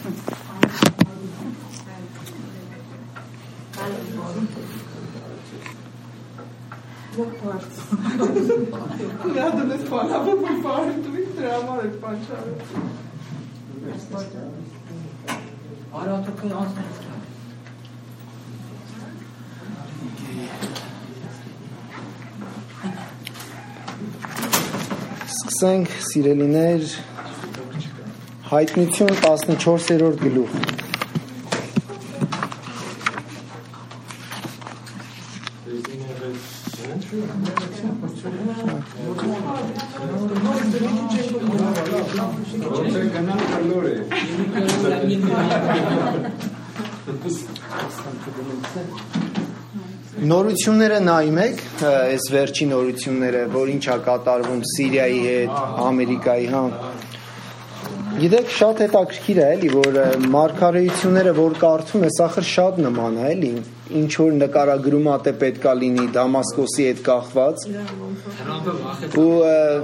Սկսենք, սիրելիներ, Հայտնություն 14-րդ գլուխ։ Նորությունները նայում եք, այս վերջի նորությունները, որ ինչ է կատարվում Սիրիայի հետ, Ամերիկայի, Գիտեք, շատ հետաքրքիր է, էլի, որ մարգարեությունները, որ կարդում ես, ախր շատ նման է, էլի, ինչ որ նկարագրում ա թե պետքա լինի Դամասկոսի հետ կախված, ու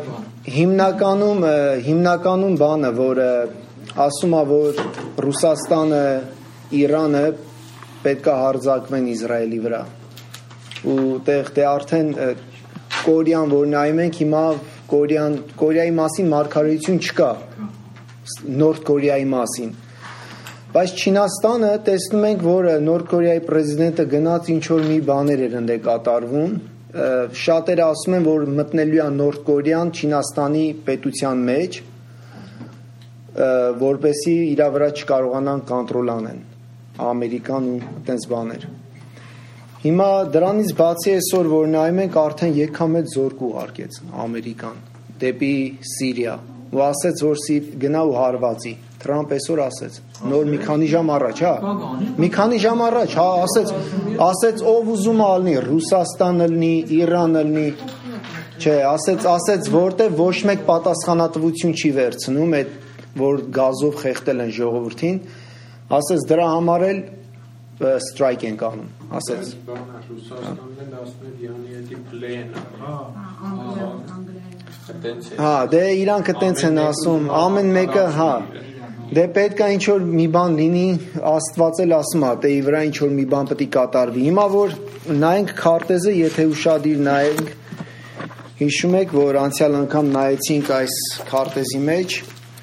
հիմնականում բանը, որ ասում է, որ Ռուսաստանը, Իրանը պետքա հարձակվեն Իսրայելի վրա, ու դե արդեն Կորեան, որ նայում ենք, հիմա Կորեայի մասին մարգարեություն չկա, Նորդ Կորեայի մասին, բայց Չինաստանը տեսնում ենք, որ Նորդ Կորեայի պրեզիդենտը գնաց ինչ-որ մի բաներ էր ընդ է կատարվում, շատերը ասում են, որ մտնելու է Նորդ Կորեան Չինաստանի պետության մեջ, որպեսզի իր վրա չկարողանան կոնտրոլ անեն Ամերիկան ու այդպես բաներ։ Հիմա դրանից բացի այսօր, որ նայում ենք, արդեն եկամետ զորք ուղարկեց Ամերիկան դեպի Սիրիա ու ասեց, որ գնա ու հարվածի, Թրամփ այսօր ասեց, նոր մի քանի ժամ առաջ, մի քանի ժամ առաջ, ասեց ով ուզում ա լինի, Ռուսաստանը լինի, Իրանը լինի, չէ, ասեց, որտեղ ոչ մեկ պատասխանատվություն չի վերցնում, այդ որ գազով խեղդել են ժողովրդին, ասեց դրա համար էլ strike ենք անում, ասեց։ Ռուսաստանն էլ ասում է Յանի էդի պլեն, դե իրանք տենց են ասում, ամեն մեկը, դե պետք է ինչ-որ մի բան լինի, Աստված էլ ասում է, դե ի վրա ինչ-որ մի բան պետք է կատարվի։ Հիմա որ նայենք քարտեզը, եթե ուշադիր նայենք, հիշում եք, որ անցյալ անգամ նայեցինք այս քարտեզի մեջ,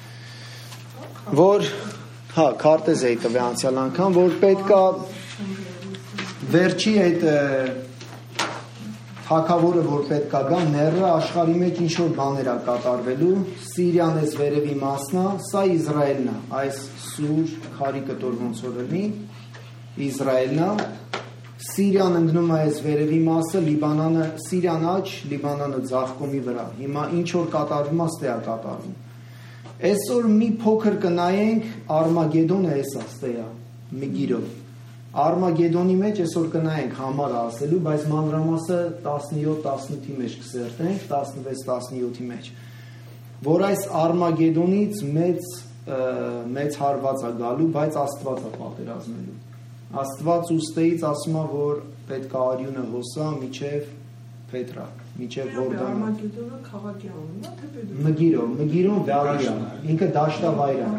որ, քարտեզ էի տվել անցյալ անգամ, որ պետք է վերջի այդ թագավորը, որ պետք է գա, նեռը աշխարհի մեջ ինչ-որ բաներ է կատարվելու, Սիրիան էս վերևի մասն է, սա Իսրայելն է, այս սուր քարի կտոր ոնց որ լինի, Իսրայելն է, Սիրիան ընկնում է այս վերևի մասը, Լիբանանը, Սիրիան աջ, Լիբանանը ձախ կողմի վրա, հիմա ինչ-որ կատարվում է, ստե է կատարվում։ Այսօր մի փոքր կնայենք Արմագեդոնը էս է, ստե է, Մեգիրով։ Արմագեդոնի մեջ այսօր կնայենք համար ասելու, բայց մանրամասը 17-18-ի մեջ կսերտենք, 16-17-ի մեջ, որ այս Արմագեդոնից մեծ հարված է գալու, բայց Աստված է պատերազմելու։ Աստված ուստեից ասում է, որ պետք է արյունը հոսա միջև Պետրա, միջև Որդանա։ Արմագեդոնը քաղաքի անունն է, թե պետք է։ Մգիրոն վայրը, ինքը դաշտավայր է։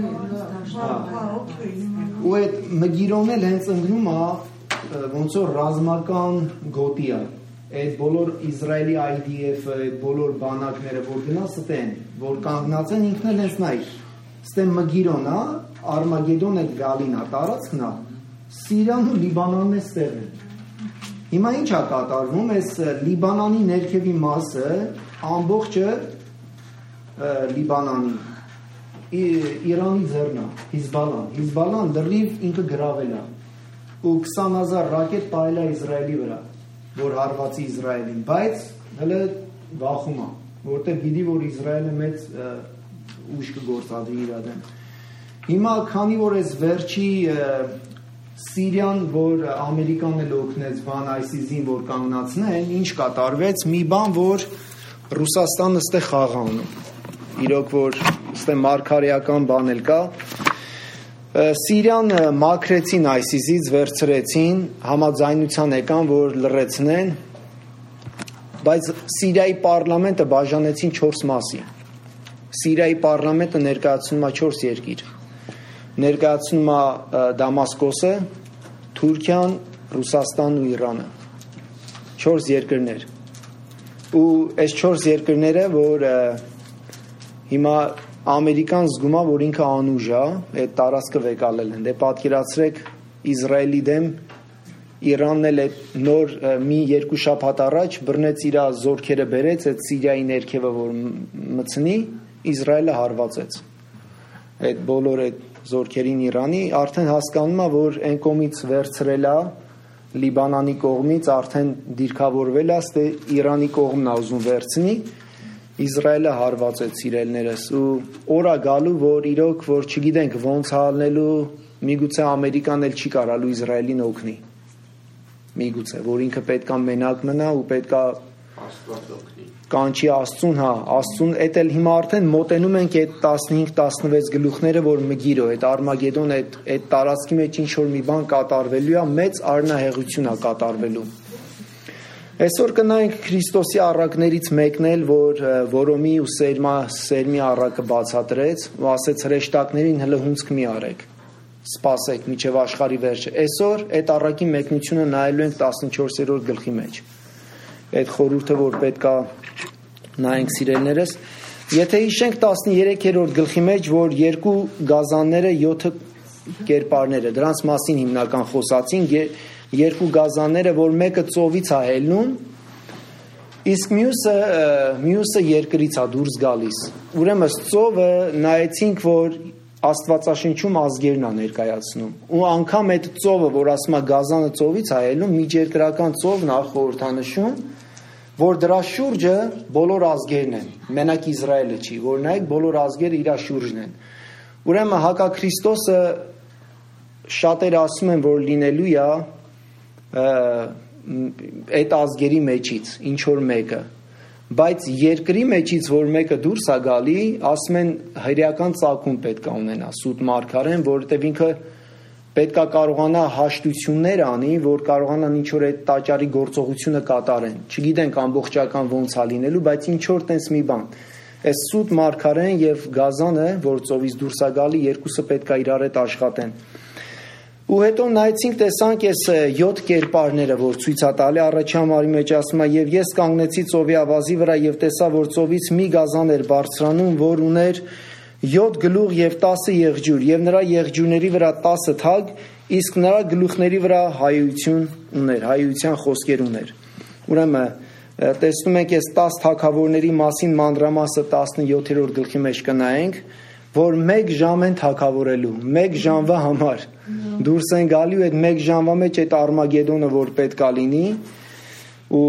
Ու այդ Մգիրոնն էլ հենց ընկնում է ոնց որ ռազմական գոտի է։ Այդ բոլոր Իսրայելի IDF-ը, այդ բոլոր բանակները, որ գնա ստեն, որ կանգնած են, ինքն էլ հենց նայ։ Ստե Մգիրոն է, Արմագեդոնը գալին է, տարածքն է։ Սիրիան ու Լիբանանն է ստեղն։ Հիմա ինչ է կատարվում, այս Լիբանանի ներքևի մասը, ամբողջը Լիբանանի, Իրանի ձեռն է, Հիզբալան լրիվ ինքը գրավել է, ու 20,000 ռակետ պահել է Իսրայելի վրա, որ հարվածի Իսրայելին, բայց հələ վախում է, որտեղ գիտի, որ Իսրայելը մեծ ուժ կգործադրի իր դեմ։ Հիմա քանի որ այս վերջի Սիրիան, որ Ամերիկան էլ օգնեց բան ISIS-ին, որ կանգնացնեն, ինչ կատարվեց, մի բան, որ Ռուսաստանը ստե խաղ անում, իրոք, որ ստե մարգարեական բան էլ կա, Սիրիան մաքրեցին ISIS-ից, վերցրեցին, համաձայնության եկան, որ լռեցնեն, բայց Սիրիայի պարլամենտը բաժանեցին 4 մասի, Սիրիայի պարլամենտը ներկայացնում է 4 երկիր, ներկայացնում է Դամասկոսը, Թուրքիան, Ռուսաստանն ու Իրանը։ 4 երկրներ։ Ու այս 4 երկրները, որ հիմա Ամերիկան զգում է, որ ինքը անուժ է, այդ տարածքը վեկալել են։ Դե պատկերացրեք Իսրայելի դեմ Իրանն էլ այդ նոր մի 2 շաբաթ առաջ բռնեց իր զորքերը բերեց այդ Սիրիայի ներքևը, որ մցնի, Իսրայելը հարվածեց։ Այդ բոլոր այդ զորքերին Իրանի արդեն հասկանում է, որ այն կողմից վերցրել է Լիբանանի կողմից արդեն դիրքավորվել է, ստե Իրանի կողմն է ուզում վերցնի, Իսրայելը հարվածեց սիրելներս ու օրա գալու, որ իրոք որ չգիտենք ոնց հալնելու, միգուցե Ամերիկան էլ չի կարալու Իսրայելին օգնի։ Միգուցե, որ ինքը պետքա մենակ մնա ու պետքա Աստված օգնի։ Կանչի Աստծուն, հա, Աստծուն, էդ էլ հիմա արդեն մոտենում ենք այդ 15-16 գլուխները, որ Մգիրո, այդ Արմագեդոն, այդ տարածքի մեջ ինչ որ մի բան կատարվելու է, մեծ արնահեղություն է կատարվելու։ Այսօր կնայենք Քրիստոսի առակներից մեկն էլ, որ Որոմի ու Սերմի առակը բացատրեց ու ասեց հրեշտակներին հələ հունցք մի արեք, սպասեք մինչև աշխարհի վերջը։ Այսօր այդ առակի մեկնությունը նայելու ենք 14-րդ գլխի մեջ։ Այդ խորհուրդը, որ պետքա նայենք սիրելներս, եթե հիշենք 13-րդ գլխի մեջ, որ երկու գազանները 7 կերպարները, դրանց մասին հիմնական խոսացին, երկու գազանները, որ մեկը ծովից է հելնում, իսկ մյուսը երկրից է դուրս գալիս։ Ուրեմն ծովը նայեցինք, որ Աստվածաշնչում ազգերն է ներկայացնում։ Ու անգամ այդ ծովը, որ ասում է գազանը ծովից է հելնում, միջերկրական ծովն է խորհրդանշում, որ դրա շուրջը բոլոր ազգերն են, մենակ Իսրայելը չի, որ նայեք բոլոր ազգերը իր շուրջն են։ Ուրեմն հակաքրիստոսը շատերը ասում են, որ լինելու է այդ ազգերի մեջից, ինչ որ մեկը, բայց երկրի մեջից, որ մեկը դուրս է գալի, ասում են հրեական ծագում պետք է ունենա, սուտ մարգարեն, որովհետև ինքը պետք է կարողանա հաշտություններ անի, որ կարողանան ինչ որ այդ տաճարի գործողությունը կատարեն։ Չգիտենք ամբողջական ոնց է լինելու, բայց ինչ որ տենց մի բան։ Այս սուտ մարգարեն եւ գազանը, որ ծովից դուրս է գալի, երկուսը պետք է իրար հետ աշխատեն։ Ու հետո նայեցինք, տեսանք այս 7 կերպարները, որ ցույց է տալի առաջի համարի մեջ ասում է եւ ես կանգնեցի ծովի ավազի վրա եւ տեսա, որ ծովից մի գազան էր բարձրանում, որ ուներ 7 գլուխ եւ 10 եղջյուր եւ նրա եղջյուրների վրա 10 թագ, իսկ նրա գլուխների վրա հայություն ուներ, հայության խոսքեր ուներ։ Ուրեմն տեսնում ենք այս 10 թագավորների մասին մանրամասը 17-րդ գլխի մեջ կնայենք, որ 1 ժամ են թագավորելու, 1 ժամվա համար դուրս են գալի ու այդ 1 ժամվա մեջ այդ Արմագեդոնը որ պետք է լինի ու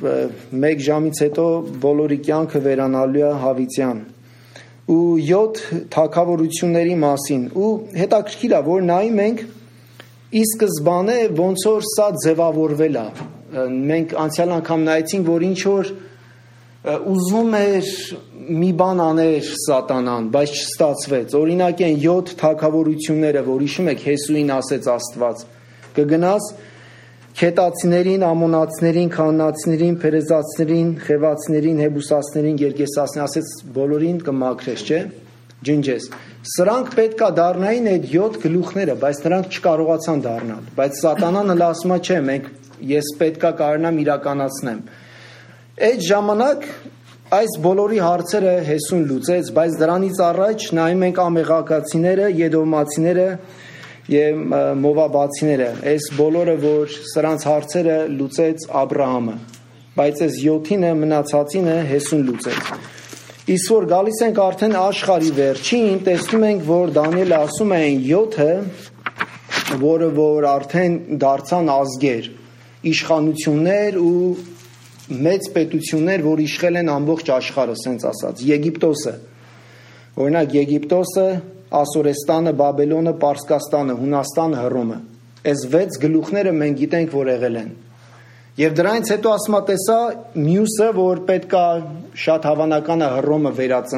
1 ժամից հետո բոլորի կյանքը վերանալու է հավիտյան ու 7 թագավորությունների մասին ու հետաքրքիր է որ նայում ենք ի սկզբանե ոնց որ սա ձևավորվել է մենք անցյալ անգամ նայեցինք որ ինչ որ ուզում էր մի բան աներ սատանան, բայց չստացվեց։ Օրինակ են 7 թագավորությունները, որ հիշում եք Հեսուին ասեց Աստված, կգնաս քետացիներին, ամոնացիներին, քանանացիներին, փերեզացիներին, խևացիներին, հեբուսացիներին, գերգեսացիներին, ասեց բոլորին կմաքրես, չէ՞, ջնջես։ Սրանք պետքա դառնային այդ 7 գլուխները, բայց նրանք չկարողացան դառնալ։ Բայց սատանան հələ ասում է, չէ, ես պետքա կարողանամ իրականացնեմ։ Այդ ժամանակ այս բոլորի հարցերը Հեսուն լուծեց, բայց դրանից առաջ նայում ենք ամեղակացիները, եդոմացիները եւ մովաբացիները, այս բոլորը, որ սրանց հարցերը լուծեց Աբրահամը, բայց այս 7-ինը մնացածինը Հեսուն լուծեց։ Իսկ որ գալիս ենք արդեն աշխարհի վերջին, տեսնում ենք, որ Դանիելը ասում է 7-ը, որ արդեն դարձան ազգեր, իշխանություններ ու մեծ պետություններ, որ իշխել են ամբողջ աշխարհը, ասենց ասած, Եգիպտոսը, օրինակ Եգիպտոսը, Ասորեստանը, Բաբելոնը, Պարսկաստանը, Հունաստանը, Հռոմը, այս 6 գլուխները մենք գիտենք, որ եղել են։ Եվ դրանից հետո ասма տեսա մյուսը, որ պետքա շատ հավանական է Հռոմը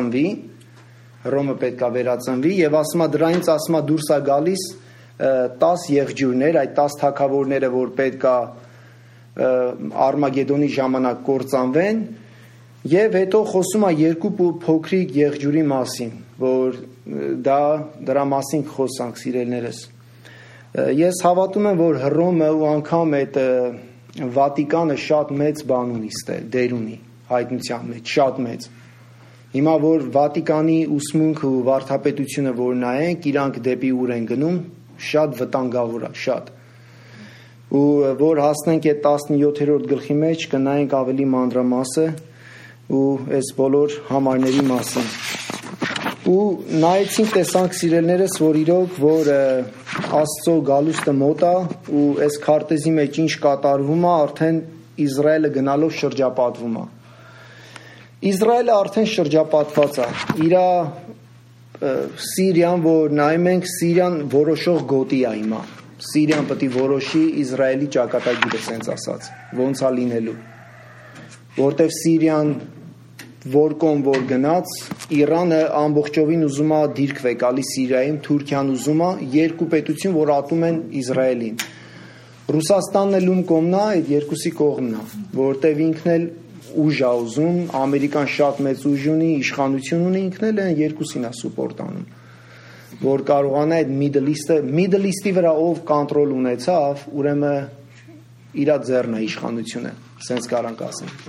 վերածնվի, եւ ասма դրանից ասма դուրս է գալիս 10 եղջյուրներ, այդ 10 թագավորները, որ պետքա Արմագեդոնի ժամանակ կործանվեն Եվ հետո խոսում է երկու փոքրիկ եղջյուրի մասին, որ դրա մասին խոսանք սիրելիներս։ Ես հավատում եմ, որ Հռոմը ու անգամ այդ Վատիկանը շատ մեծ բան ունի ստել, դեր ունի հայտնության մեջ, շատ մեծ։ Հիմա որ Վատիկանի ուսմունքը ու վարդապետությունը որ նայենք, իրանք դեպի ուր են գնում, շատ վտանգավոր է, շատ։ Ու որ հասնենք այդ 17-րդ գլխի մեջ, կնայենք ավելի մանրամասը ու այս բոլոր համարների մասին։ Ու նայեցինք, տեսանք սիրելիներս, որ իրոք, որ Աստծո գալուստը մոտ է ու այս քարտեզի մեջ ինչ կատարվում է, արդեն Իսրայելը գնալով շրջապատվում է։ Իսրայելը արդեն շրջապատված է։ Իրա Սիրիան, որ նայում ենք, Սիրիան որոշող գոտի է հիմա։ Սիրիան պետք է որոշի Իսրայելի ճակատագիրը, ասենց ասած, ոնց է լինելու։ Որտեվ Սիրիան որ կողմ որ գնաց, Իրանը ամբողջովին ուզում է դիրքվե գալի Սիրիայում, Թուրքիան ուզում է երկու պետություն, որ ատում են Իսրայելին։ Ռուսաստանն էլ ում կողմն է, այդ երկուսի կողմն է, որտեվ ինքն էլ ուժ է ուզում, Ամերիկան շատ մեծ ուժ ունի, իշխանություն ունի, ինքն էլ այն երկուսին է սուպորտ անում, որ կարողանա այդ Middle East-ի վրա ով կոնտրոլ ունեցավ, ուրեմն իր ձեռն է իշխանությունը, սենց կարանք ասենք։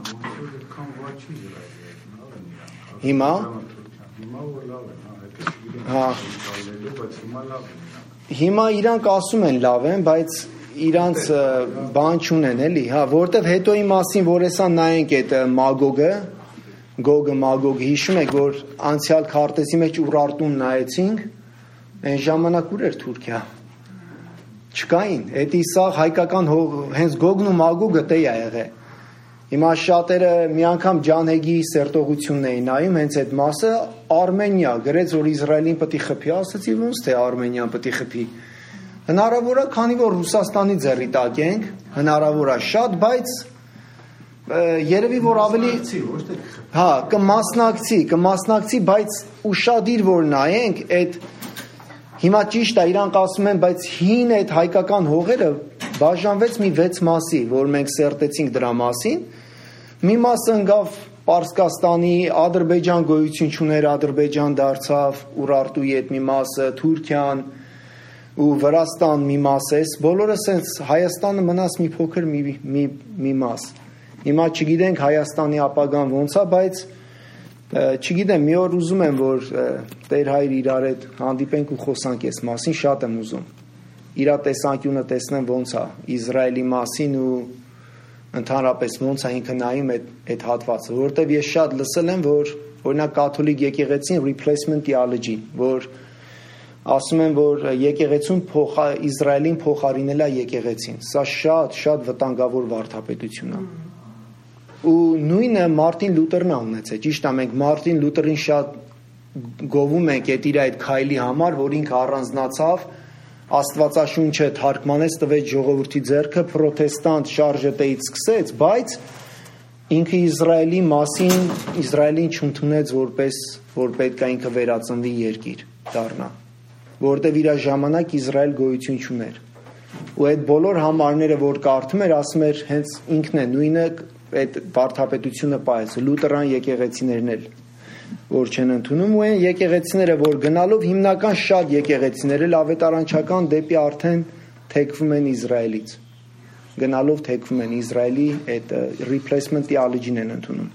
Հիմա Հիմա իրանք ասում են լավ են, բայց իրանց բան չունեն էլի, հա, որտեվ հետոյի մասին, որ հեսա նայենք այդ Մագոգը, Գոգը, հիշում եք, որ անցյալ քարտեզի մեջ Ուրարտուն նայեցինք, այն ժամանակ ուր էր Թուրքիա։ Չկային, էդի սա հայկական հենց Գոգն ու Մագոգը տե է եղել։ Հիմա շատերը մի անգամ Ջանհեգի սերտողությունն էին նայում, հենց այդ մասը Արմենիա գրեց, որ Իսրայելին պետք է խփի, ասացի ոնց թե Արմենիան պետք է խփի։ Հնարավոր է, քանի որ Ռուսաստանի ձեռի տակ ենք, հնարավոր է շատ, բայց երևի որ ավելի հա, կմասնակցի, բայց ուշադիր որ նայենք, այդ հիմա ճիշտ է, իրանք ասում են, բայց հին այդ հայկական հողերը բաժանվեց մի 6 մասի, որ մենք սերտեցինք դրա մասին։ Մի մասը ընկավ Պարսկաստանի, Ադրբեջան գոյություն չուներ, Ադրբեջան դարձավ, Ուրարտուի այդ մի մասը, Թուրքիան ու Վրաստան մի մաս էս, բոլորը սենց Հայաստանը մնաց մի փոքր մի մաս։ Հիմա չգիտենք Հայաստանի ապագան ոնց է, բայց չգիտեմ, մի օր ուզում եմ, որ Տեր Հայր իրար հետ հանդիպենք ու խոսանք այս մասին, շատ եմ ուզում։ Իրա տեսանկյունը տեսնեմ ոնց է Իսրայելի մասին ու ընդհանրապես ոնց է ինքը նայում այդ հատվածը, որովհետև ես շատ լսել եմ, որ օրինակ կաթոլիկ եկեղեցին replacement theology, որ ասում են, որ եկեղեցուն Իսրայելին փոխարինել է եկեղեցին։ Սա շատ վտանգավոր վարդապետություն է։ Ու նույնը Մարտին Լութերն է ունեցել։ Ճիշտ է, մենք Մարտին Լութերին շատ գովում ենք այդ քայլի համար, որ ինքը առանձնացավ, Աստվածաշունչը թարգմանեց, տվեց ժողովրդի ձեռքը, պրոտեստանտ շարժետեից սկսեց, բայց ինքը Իսրայելի մասին Իսրայելին չընդունեց որպես որ պետք է ինքը վերածնվի երկիր դառնա, որտեղ իր ժամանակ Իսրայել գոյություն չուներ։ Ու այդ բոլոր համարները որ կարդում էր, ասում էր հենց ինքն է նույնը այդ վարդապետությունը պայեց, լութերան եկեղեցիներն էլ որ չեն ընդունում ու այն եկեղեցիները որ գնալով հիմնական շատ եկեղեցիներ էլ ավետարանչական դեպի արդեն թեքվում են Իսրայելից գնալով թեքվում են Իսրայելի այդ replacement theology-ն են ընդունում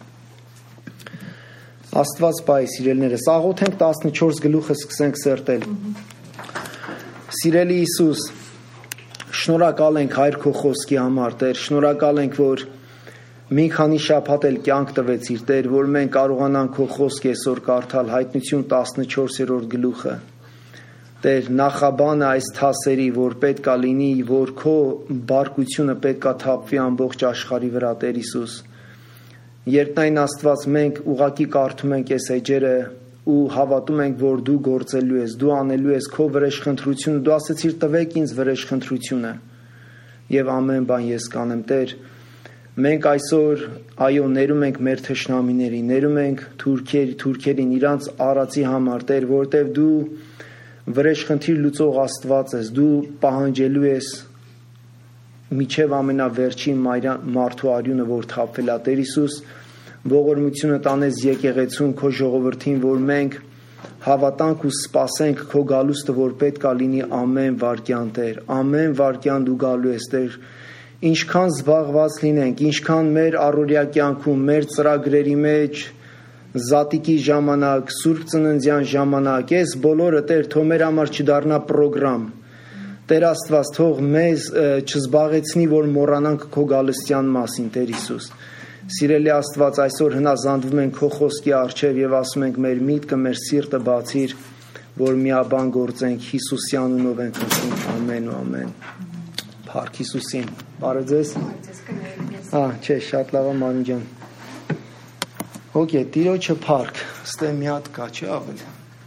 Աստված բայ սիրելիներս աղոթենք 14 գլուխը սկսենք սերտել Սիրելի Հիսուս շնորհակալ ենք Հայր քո խոսքի համար Տեր շնորհակալ ենք որ մի քանի շաբաթ էլ կյանք տվեցիր Տեր, որ մենք կարողանանք քո խոսքը այսօր կարդալ Հայտնություն 14-րդ գլուխը։ Տեր, նախաբանը այս թասերի, որ պետքա լինի, որ քո բարկությունը պետքա թափվի ամբողջ աշխարհի վրա, Տեր Հիսուս։ Երկնային Աստված, մենք ուղակի կարդում ենք այս էջերը ու հավատում ենք, որ դու գործելու ես, դու անելու ես քո վրեժխնդրությունը, դու ասեցիր տվեք ինձ վրեժխնդրությունը։ Եվ ամեն բան ես կանեմ, Տեր։ Մենք այսօր այո ներում ենք մեր թշնամիներին, ներում ենք թուրքերին իրանց արածի համար, Տեր, որտև դու վրեժխնդիր լուծող Աստված ես, դու պահանջելու ես միջև ամենավերջին մարդու արյունը, որ թափվել է, Տեր Հիսուս, ողորմությունը տանես եկեղեցուն քո ժողովրդին, որ մենք հավատանք ու սպասենք քո գալուստը, որ պետք է լինի ամեն վայրկյան, Տեր, ամեն վայրկյան դու գալու ես, Տեր, ինչքան զբաղված լինենք, ինչքան մեր առօրյա կյանքում, մեր ծրագրերի մեջ, զատիկի ժամանակ, Սուրբ Ծննդյան ժամանակ, այս բոլորը, Տեր, թող մեր համար չդառնա պրոգրամ, Տեր Աստված, թող մեզ չզբաղեցնի, որ մոռանանք քո գալստյան մասին, Տեր Հիսուս։ Սիրելի Աստված, այսօր հնազանդվում ենք քո խոսքի առջև եւ ասում ենք մեր միտքը, մեր սիրտը բացիր, որ միաբան գործենք Հիսուսի անունով ենք ասում ամեն ու ամեն։ Փառք Հիսուսին։ Բարը ձեզ։ Չէ, շատ լավ է Մանու ջան։ Okay, Տիրոջը փառք։ Ստե մի հատ կա, չէ՞ ավելի։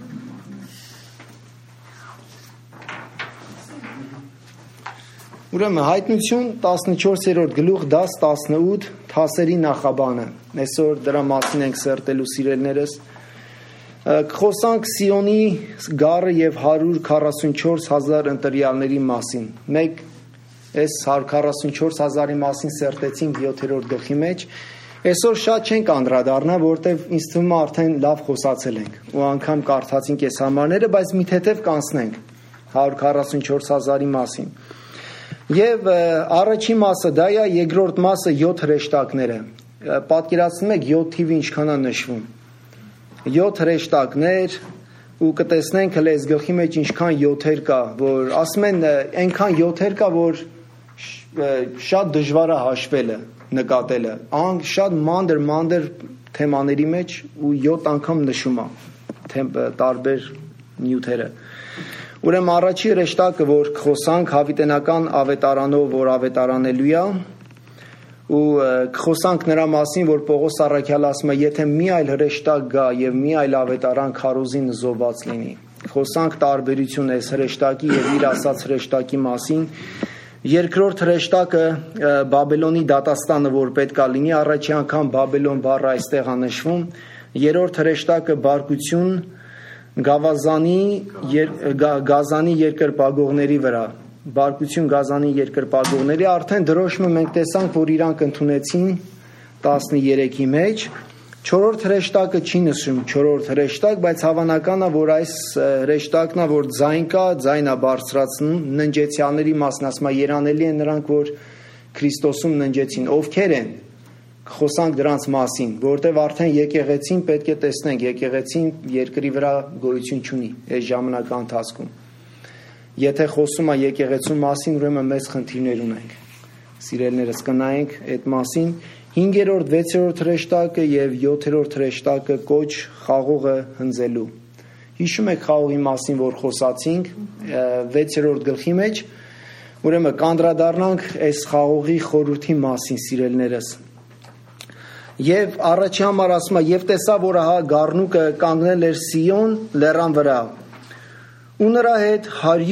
Ուրեմն հայտնություն 14-րդ գլուխ 10-18 թասերի նախաբանը։ Այսօր դրա մասին ենք սերտելու սիրելներս։ Խոսանք Սիոնի գառը եւ 144,000 ընտրյալների մասին։ Մեկ այս 144,000-ի մասին սերտեցինք 7-րդ գլխի մեջ։ Այսօր շատ չենք անդրադառնա, որտեվ ինձ թվում է արդեն լավ խոսացել ենք ու անգամ կարդացինք այս համարները, բայց մի թեթև կանցնենք 144,000-ի մասին։ Եվ առաջի մասը դա է, երկրորդ մասը 7 հրեշտակները։ Պատկերացնում եք 7 թիվը ինչքան է նշվում։ 7 հրեշտակներ ու կտեսնենք հենց այս գլխի մեջ ինչքան 7-եր կա, որ ասում են այնքան 7-եր կա, որ շատ դժվար է հաշվելը, նկատելը։ Շատ մանր թեմաների մեջ ու 7 անգամ նշում է տարբեր նյութերը։ Ուրեմն առաջի հրեշտակը, որ կխոսանք հավիտենական ավետարանով, որ ավետարանելու է, ու կխոսանք նրա մասին, որ Պողոս առաքյալը ասում է, եթե մի այլ հրեշտակ գա եւ մի այլ ավետարան քարոզին զոհված լինի։ Խոսանք տարբերություն այս հրեշտակի եւ իր ասած հրեշտակի մասին։ Երկրորդ հրեշտակը Բաբելոնի դատաստանը, որ պետք է լինի, առաջի անգամ Բաբելոն բառը այստեղ է նշվում։ Երրորդ հրեշտակը բարկություն Գազանի երկրպագողների վրա, բարկություն Գազանի երկրպագողների, արդեն դրոշմը մենք տեսանք, որ իրանք ընդունեցին 13-ի մեջ, 4-րդ հրեշտակը չի նշում 4-րդ հրեշտակ, բայց հավանական է, որ այս հրեշտակն է, որ ձայն կա, ձայն է բարձրացնում, ննջեցյալների մասն ասում է, երանելի են նրանք, որ Քրիստոսում ննջեցին, ովքեր են, խոսանք դրանց մասին, որտեվ արդեն եկեղեցին պետք է տեսնենք, եկեղեցին երկրի վրա գոյություն չունի այս ժամանակի ընթացքում։ Եթե խոսում է եկեղեցու մասին, ուրեմն մեծ խնդիրներ ունենք։ Սիրելիներս, կնայենք այդ մասին 5-րդ, 6-րդ հրեշտակը եւ 7-րդ հրեշտակը կոչ խաղողը հնձելու։ Հիշում եք խաղողի մասին, որ խոսացինք 6-րդ գլխի մեջ, ուրեմն կանդրադառնանք այս խաղողի խորհրդի մասին, սիրելիներս։ Եվ առաջի համար ասում է, եւ տեսա, որ ահա գառնուկը կանգնել էր Սիոն լեռան վրա, ու նրա հետ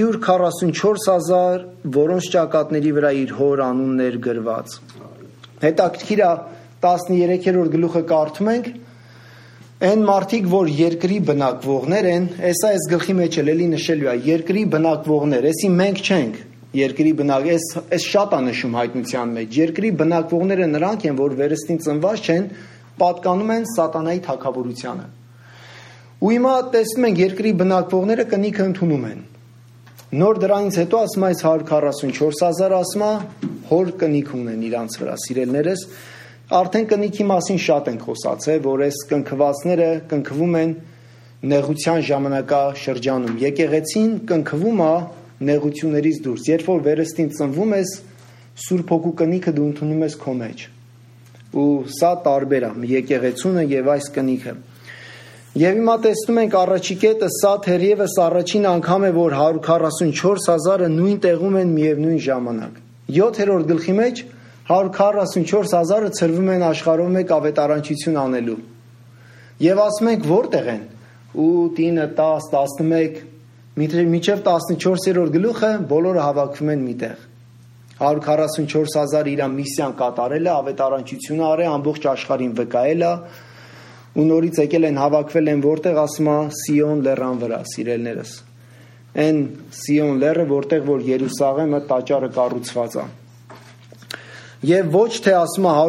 144,000, որոնց ճակատների վրա իր հոր անունն էր գրված։ Հետաքրքիր է 13-րդ գլուխը կարդում ենք, այն մարդիկ, որ երկրի բնակվողներ են, այսա այս գլխի մեջ էլի նշելու է, երկրի բնակվողներ, այսի մենք չենք, երկրի բնակ, այս շատ է նշում հայտնության մեջ, երկրի բնակվողները նրանք են, որ վերստին ծնված չեն, պատկանում են սատանայի թագավորությանը։ Ու հիմա տեսնում ենք երկրի բնակվողները կնիքը ընդունում են։ Նոր դրանից հետո ասում այս 144,000 ասում հոր կնիք ունեն իրանց վրա, սիրելիներս, արդեն կնիքի մասին շատ ենք խոսացել, որ այս կնքվածները կնքվում են նեղության ժամանակաշրջանում։ Եկեղեցին կնքվում է նեղություններից դուրս, երբ որ վերստին ծնվում ես, Սուրբ Հոգու կնիքը դու ընդունում ես քո մեջ։ Ու սա տարբեր է եկեղեցունը եւ այս կնիքը։ Եվ հիմա տեսնում ենք առաջի կետը, սա թերևս առաջին անգամ է, որ 144,000-ը նույն տեղում են միևնույն ժամանակ։ 7-րդ գլխի մեջ 144,000-ը ցրվում են աշխարհով մեկ ավետարանչություն անելու։ Եվ ասում ենք որտեղ են։ 8, 9, 10, 11 մինչև 14-րդ գլուխը բոլորը հավաքվում են միտեղ։ 144,000 իր միսիան կատարել է, ավետարանչությունը արել, ամբողջ աշխարհին վկայել է, ու նորից եկել են հավաքվել են որտեղ ասում է Սիոն լեռան վրա, սիրելիներս։ Այն Սիոն լեռը, որտեղ որ Երուսաղեմը տաճարը կառուցված է։ Եվ ոչ թե ասում է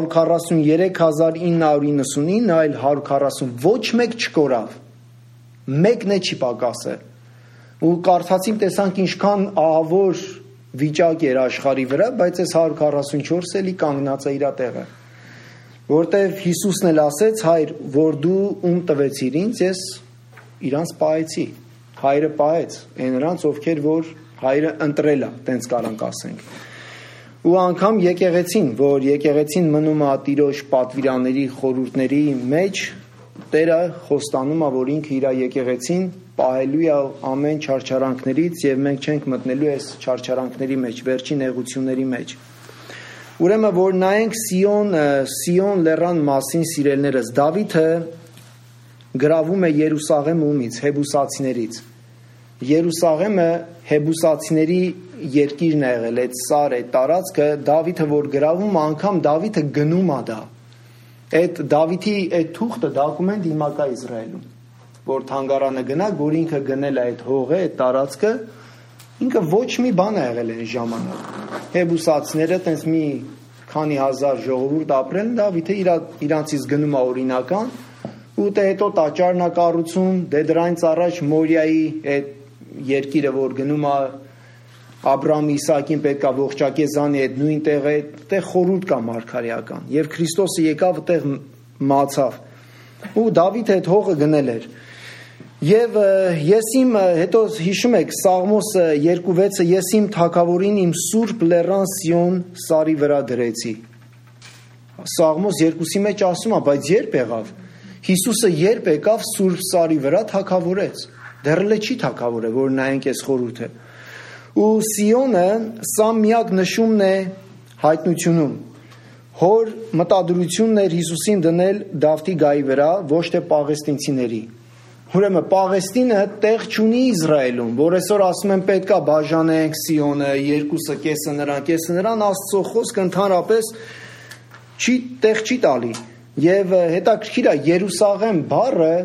143,999, այլ 140, ոչ մեկ չկորավ, մեկն է չի պակասել։ Ու կարդացիմ տեսանք ինչքան ահավոր վիճակ էր աշխարհի վրա, բայց այս 144 էլի կանգնած է իր տեղը։ Որտեվ Հիսուսն էլ ասեց, Հայր, որ դու ում տվեցիր ինձ, ես իրանց պահեցի։ Հայրը պահեց այն նրանց, ովքեր որ Հայրը ընտրել է, տենց կարանք ասենք։ Ու անգամ եկեղեցին, որ եկեղեցին մնում է Տիրոջ պատվիրանների խորհուրդների մեջ, Տերը խոստանում է, որ ինքը իր եկեղեցին պահելու է ամեն չարչարանքներից եւ մենք չենք մտնելու այս չարչարանքների մեջ, վերջին նեղությունների մեջ։ Ուրեմն որ նայենք Սիոն լեռան մասին, սիրելներս, Դավիթը գրավում է Երուսաղեմ ումից, հեբուսացիներից։ Երուսաղեմը հեբուսացիների երկիրն է եղել, այդ սար, այդ տարածքը, Դավիթը որ գրավում, անգամ Դավիթը գնում է դա։ Այդ Դավիթի այդ թուղթը դոկումենտ հիմա կա Իսրայելում, որ թանգարանը գնաք, որ ինքը գնել է այդ հողը, այդ տարածքը, ինքը ոչ մի բան է եղել այն ժամանակ։ Հեբուսացիները տենց մի քանի հազար ժողովուրդ ապրել, Դավիթը իրանցից գնում է օրինական, ու դե հետո տաճարն է կառուցում, դե դրանից առաջ Մորիայի այդ երկիրը որ գնում է Աբրահամ Իսահակին պետք է ողջակեզանի այդ նույն տեղը, այդտեղ խորհուրդ կա մարգարեական, եւ Քրիստոսը եկավ այդտեղ մացավ։ Ու Դավիթը այդ հողը գնել էր։ Եվ ես իմ հետո հիշում եք Սաղմոս 2:6-ը ես իմ թագավորին իմ սուրբ լեռան Սիոն սարի վրա դրեցի։ Սաղմոս 2-ի մեջ ասում է, բայց երբ եղավ։ Հիսուսը երբ եկավ սուրբ սարի վրա թագավորեց։ Դեռ չի թագավորը, որ նայենք այս խորհուրդը։ Ու Սիոնը սա միակ նշումն է հայտնությունում։ Հոր մտադրությունն էր Հիսուսին դնել Դավթի գայի վրա, ոչ թե պաղեստինցիների։ Ուրեմն Պաղեստինը տեղ չունի Իսրայելում, որ այսօր ասում են պետքա բաժանենք Սիոնը, երկուսը կեսը նրան, Աստծո խոսքը ընդհանրապես տեղ չի տալի։ Եվ հետաքրքիր է Երուսաղեմ բառը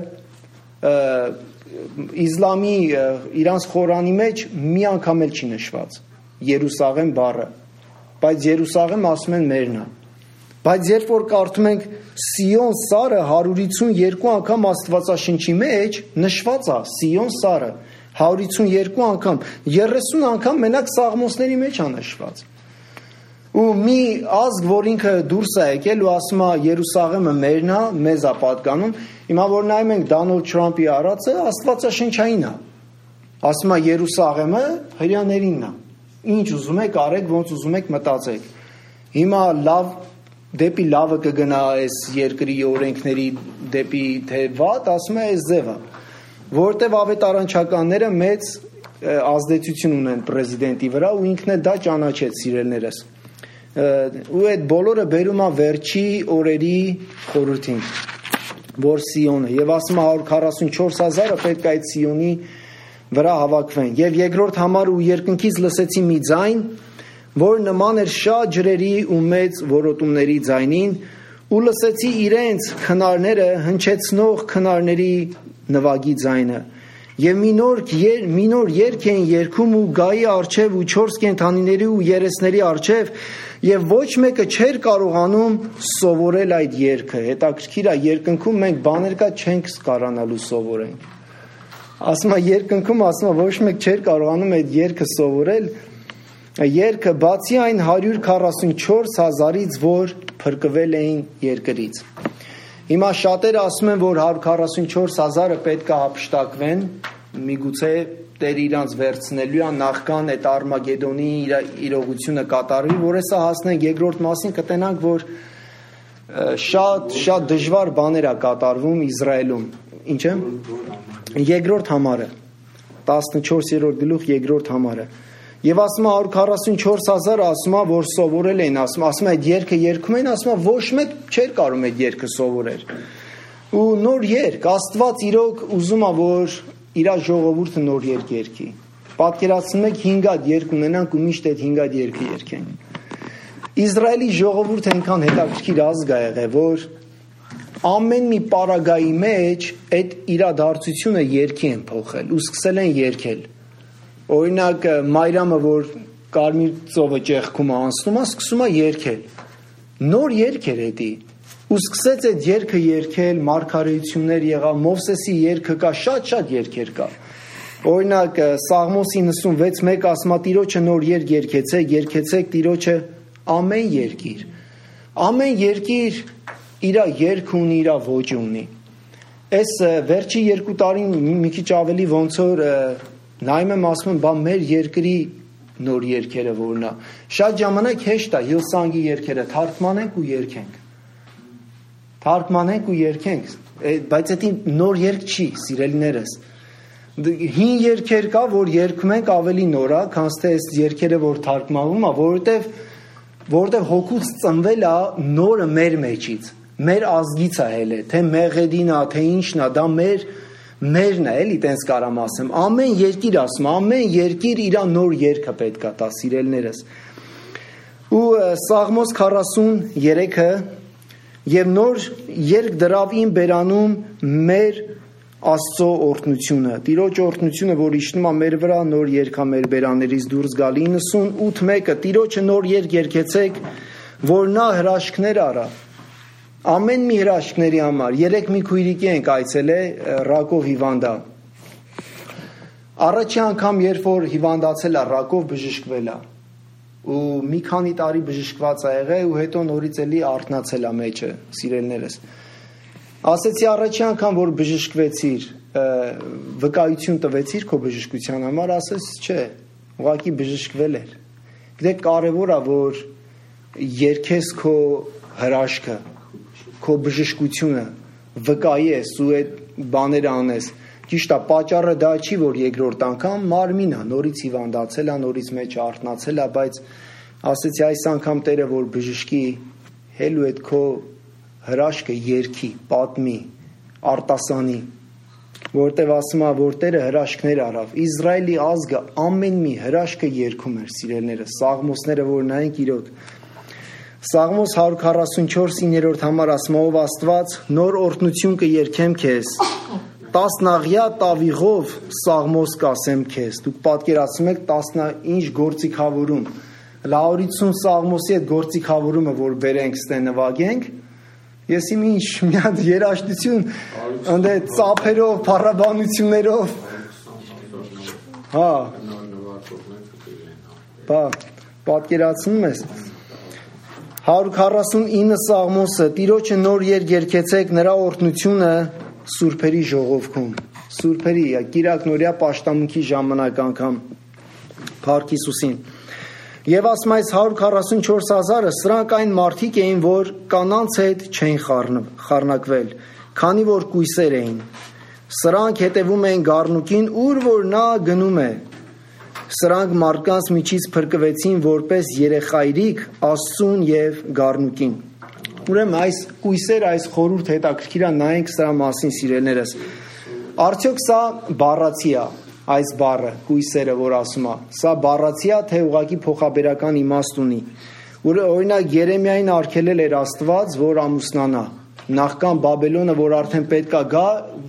իսլամի իրանց Խորանի մեջ մի անգամ էլ չի նշված Երուսաղեմ բառը, բայց Երուսաղեմ ասում են մերն է։ Բայց երբ որ կարդում ենք Սիոն սարը 152 անգամ Աստվածաշնչի մեջ նշված է Սիոն սարը 152 անգամ, 30 անգամ մենակ Սաղմոսների մեջ է նշված։ Ու մի ազգ, որ ինքը դուրս է եկել ու ասում է Երուսաղեմը մերն է, մեզ է պատկանում, հիմա որ նայում ենք Դոնալդ Թրամփի արածը, Աստվածաշնչային է։ Ասում է Երուսաղեմը հրեաներինն է։ Ինչ ուզում եք արեք, ոնց ուզում եք մտածեք։ Հիմա դեպի լավը կգնա այս երկրի օրենքների դեպի թե վատ, ասում է այս ձևը, որտեվ ավետարանչականները մեծ ազդեցություն ունեն պրեզիդենտի վրա ու ինքն է դա ճանաչեց սիրելներս։ Ու այդ բոլորը բերում է վերջի օրերի խորհրդին, որ Սիոնը եւ ասում է 144,000-ը պետք է այդ Սիոնի վրա հավաքվեն։ Եվ երկրորդ համար ու երկնքից լսեցի մի ձայն, որ նման էր շատ ջրերի ու մեծ որոտումների ձայնին, ու լսեցի իրենց քնարները հնչեցնող քնարների նվագի ձայնը։ Եվ մի նոր երգ էին երգում ու գայի առջև ու 4 կենդանիների ու երեսների առջև, եւ ոչ մեկը չէր կարողանում սովորել այդ երգը։ Հետաքրքիր է, երկնքում մենք բաներ կա չենք կարողանալու սովորենք։ Ասում է երկնքում, ասում է ոչ մեկ չէր կարողանում այդ երգը սովորել։ Երգը բացի այն 144,000-ից, որ փրկվել էին երկրից։ Հիմա շատերը ասում են, որ 144,000-ը պետք է հափշտակվեն, միգուցե Տերը իրանց վերցնելու է նախքան այդ Արմագեդոնի իրողությունը կատարվի, որ հեսա հասնենք երկրորդ մասին կտենանք, որ շատ դժվար բաներ է կատարվում Իսրայելում։ Ինչ է? Երկրորդ համարը 14-րդ գլուխ երկրորդ համարը։ Եվ ասում է 144,000-ը ասում է, որ սովորել էին, ասում է այդ երգը երգում էին, ասում է ոչ մեկ չէր կարող այդ երգը սովորել։ Ու նոր երգ, Աստված իրոք ուզում է, որ իր ժողովուրդը նոր երգ երգի։ Պատկերացնում եք 5 հատ երգ ունենանք ու միշտ այդ 5 հատ երգը երգենք։ Իսրայելի ժողովուրդը այնքան հետաքրքիր ազգ է եղել, որ ամեն մի պարագայի մեջ այդ իրադարձությունը երգի են փոխել ու սկսել են երգել։ Օրինակ Մայրամը, որ Կարմիր ծովը ճեղքում է անցնում, սկսում է երգել։ Նոր երգ էր էդի։ Ու սկսեց այդ երգը երգել, մարգարեություններ եղավ, Մովսեսի երգը կա, շատ երգեր կա։ Օրինակ Սաղմոս 96:1 ասма Տիրոջը նոր երգ երգեցեք Տիրոջը ամեն երկիր։ Ամեն երկիր իր երգ ունի, իր ոճ ունի։ Այս վերջի 2 տարին մի քիչ ավելի ոնց որ նայում եմ ասում եմ, բա մեր երկրի նոր երգերը որն է։ Շատ ժամանակ հեշտ է Հիլսանգի երգերը թարգմանենք ու երգենք։ Թարգմանենք ու երգենք, բայց դա նոր երգ չի, սիրելիներս։ Հին երգեր կա, որ երգում ենք ավելի նոր է, քան թե այս երգերը որ թարգմանվում է, որովհետև հոգուց ծնվել է նորը մեր մեջից, մեր ազգից է հելը, թե մեղեդին է, թե ինչն է, դա մերն է, էլի տենց կարամ ասեմ։ Ամեն երկիր ասում, ամեն երկիր իր նոր երգը պետք է տա, սիրելիներս։ Ու Սաղմոս 43-ը եւ նոր երգ դրավ իմ բերանում մեր Աստծո օրհնությունը, Տիրոջ օրհնությունը, որ իջնում է մեր վրա, նոր երգա մեր բերաններից դուրս գալի 98:1 Տիրոջը նոր երգ երգեցեք, որ նա հրաշքներ արա։ Ամեն մի հրաշքների համար, երեք մի քույրիկի ենք այցելել Ռակով հիվանդա։ Առաջի անգամ, երբ որ հիվանդացել է Ռակով, բժշկվել է։ Ու մի քանի տարի բժշկված է եղել ու հետո նորից էլի արթնացել է մեջը, սիրելիներս։ Ասեցի առաջի անգամ, որ բժշկվեցիր, վկայություն տվեցիր քո բժշկության համար, ասես չէ, ուղղակի բժշկվել էր։ Գիտեք, կարևոր է, որ երգես քո հրաշքը, քո բժշկությունը, վկայի ես ու այդ բաները անես։ Ճիշտ է, պատճառը դա չի, որ երկրորդ անգամ մարմին է, նորից հիվանդացել է, նորից մեջը արթնացել է, բայց ասեցի այս անգամ Տերը, որ բժշկի, հելու այդ քո հրաշքը երգի, պատմի, արտասանի, որտև ասում է, որ Տերը հրաշքներ արավ։ Իսրայելի ազգը ամեն մի հրաշքը երգում էր, սիրելիները, Սաղմոսները, որ նայենք իրոք։ Սաղմոս 144-9 համար ասում ով Աստված, նոր օրհնություն կերգեմ քեզ։ 10 աղյա տավիղով Սաղմոս կասեմ քեզ։ Դուք պատկերացնում եք 10 ինչ գործիքավորում։ 150 Սաղմոսի այդ գործիքավորումը, որ բերենք ստե նվագենք, ես իմ ինչ մի հատ երաժշտություն ընդ ծափերով, փառաբանություններով։ Հա։ Բա պատկերացնում ես 149 Սաղմոսը Տիրոջը նոր երգ երգեցեք նրա օրհնությունը սուրբերի ժողովքում։ Սուրբերի, կիրակնորյա պաշտամունքի ժամանակ անգամ Փառք Հիսուսին։ Եվ ասում այս 144,000-ը սրանք այն մարդիկ էին, որ կանանց հետ չէին խառնակվել, քանի որ կույսեր էին։ Սրանք հետևում էին գառնուկին, ուր որ նա գնում է։ Սրանք մարդկանց միջից փրկվեցին որպես երեխայրիկ Աստծուն եւ գառնուկին։ Ուրեմն այս կույսերը, այս խորհուրդ հետաքրքիր է, նայենք սրա մասին, սիրելիներս։ Արդյոք սա բառացի է, այս բառը, կույսերը, որ ասում է, սա բառացի է, թե ուղղակի փոխաբերական իմաստ ունի։ Օրինակ Երեմիային արգելել էր Աստված, որ ամուսնանա։ Նախքան Բաբելոնը, որ արդեն պետքա գա,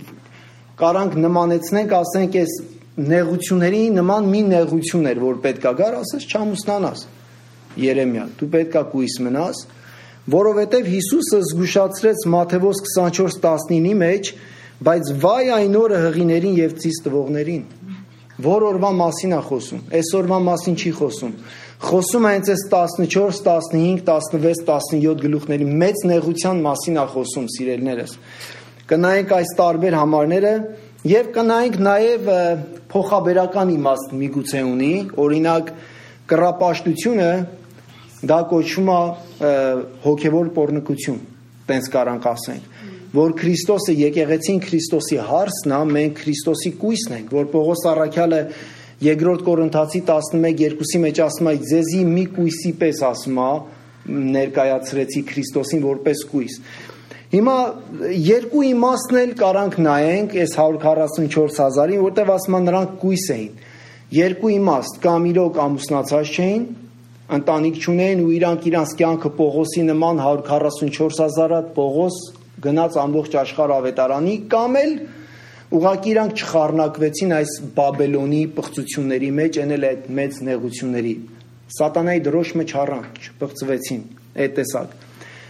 կարանք նմանեցնենք, ասենք, այս նեղությունների նման մի նեղություն էր, որ պետքա գար, ասես չամուսնանաս։ Երեմիա, դու պետքա կույս մնաս, որովհետև Հիսուսը զգուշացրեց Մատթեոս 24:19-ի մեջ, բայց վայ այն օրը հղիներին եւ ծիս տվողներին։ Որ օրվա մասին է խոսում, այսօրվա մասին չի խոսում։ Խոսում է հենց այս 14, 15, 16, 17 գլուխների մեծ նեղության մասին է խոսում, սիրելիներս։ Կնայենք այս տարբեր համարները եւ կնայենք նաեւ փոխաբերական իմաստ միգուցե ունի, օրինակ կռապաշտությունը դա կոչվում է հոգևոր պոռնկություն, տենց կարանք ասենք, որ Քրիստոսը եկեղեցին Քրիստոսի հարսն է, մենք Քրիստոսի կույսն ենք, որ Պողոս առաքյալը երկրորդ Կորինթացի 11:2-ի մեջ ասում է, ձեզի մի կույսի պես ասում է, ներկայացրեցի Քրիստոսին որպես կույս։ Հիմա երկու իմաստն էլ կարանք նայենք այս 144,000-ին, որտեղ ասում է նրանք կույս էին։ Երկու իմաստ, կամ իրոք ամուսնացած չէին, ընտանիք չունեին ու իրանք իրանց կյանքը Պողոսի նման 144,000-ը Պողոս գնաց ամբողջ աշխարհ ավետարանի, կամ էլ ուղղակի իրանք չխառնակվեցին այս Բաբելոնի պղծությունների մեջ, այն էլ այդ մեծ նեղությունների։ Սատանայի դրոշը չառան, չպղծվեցին, այդ տեսակ։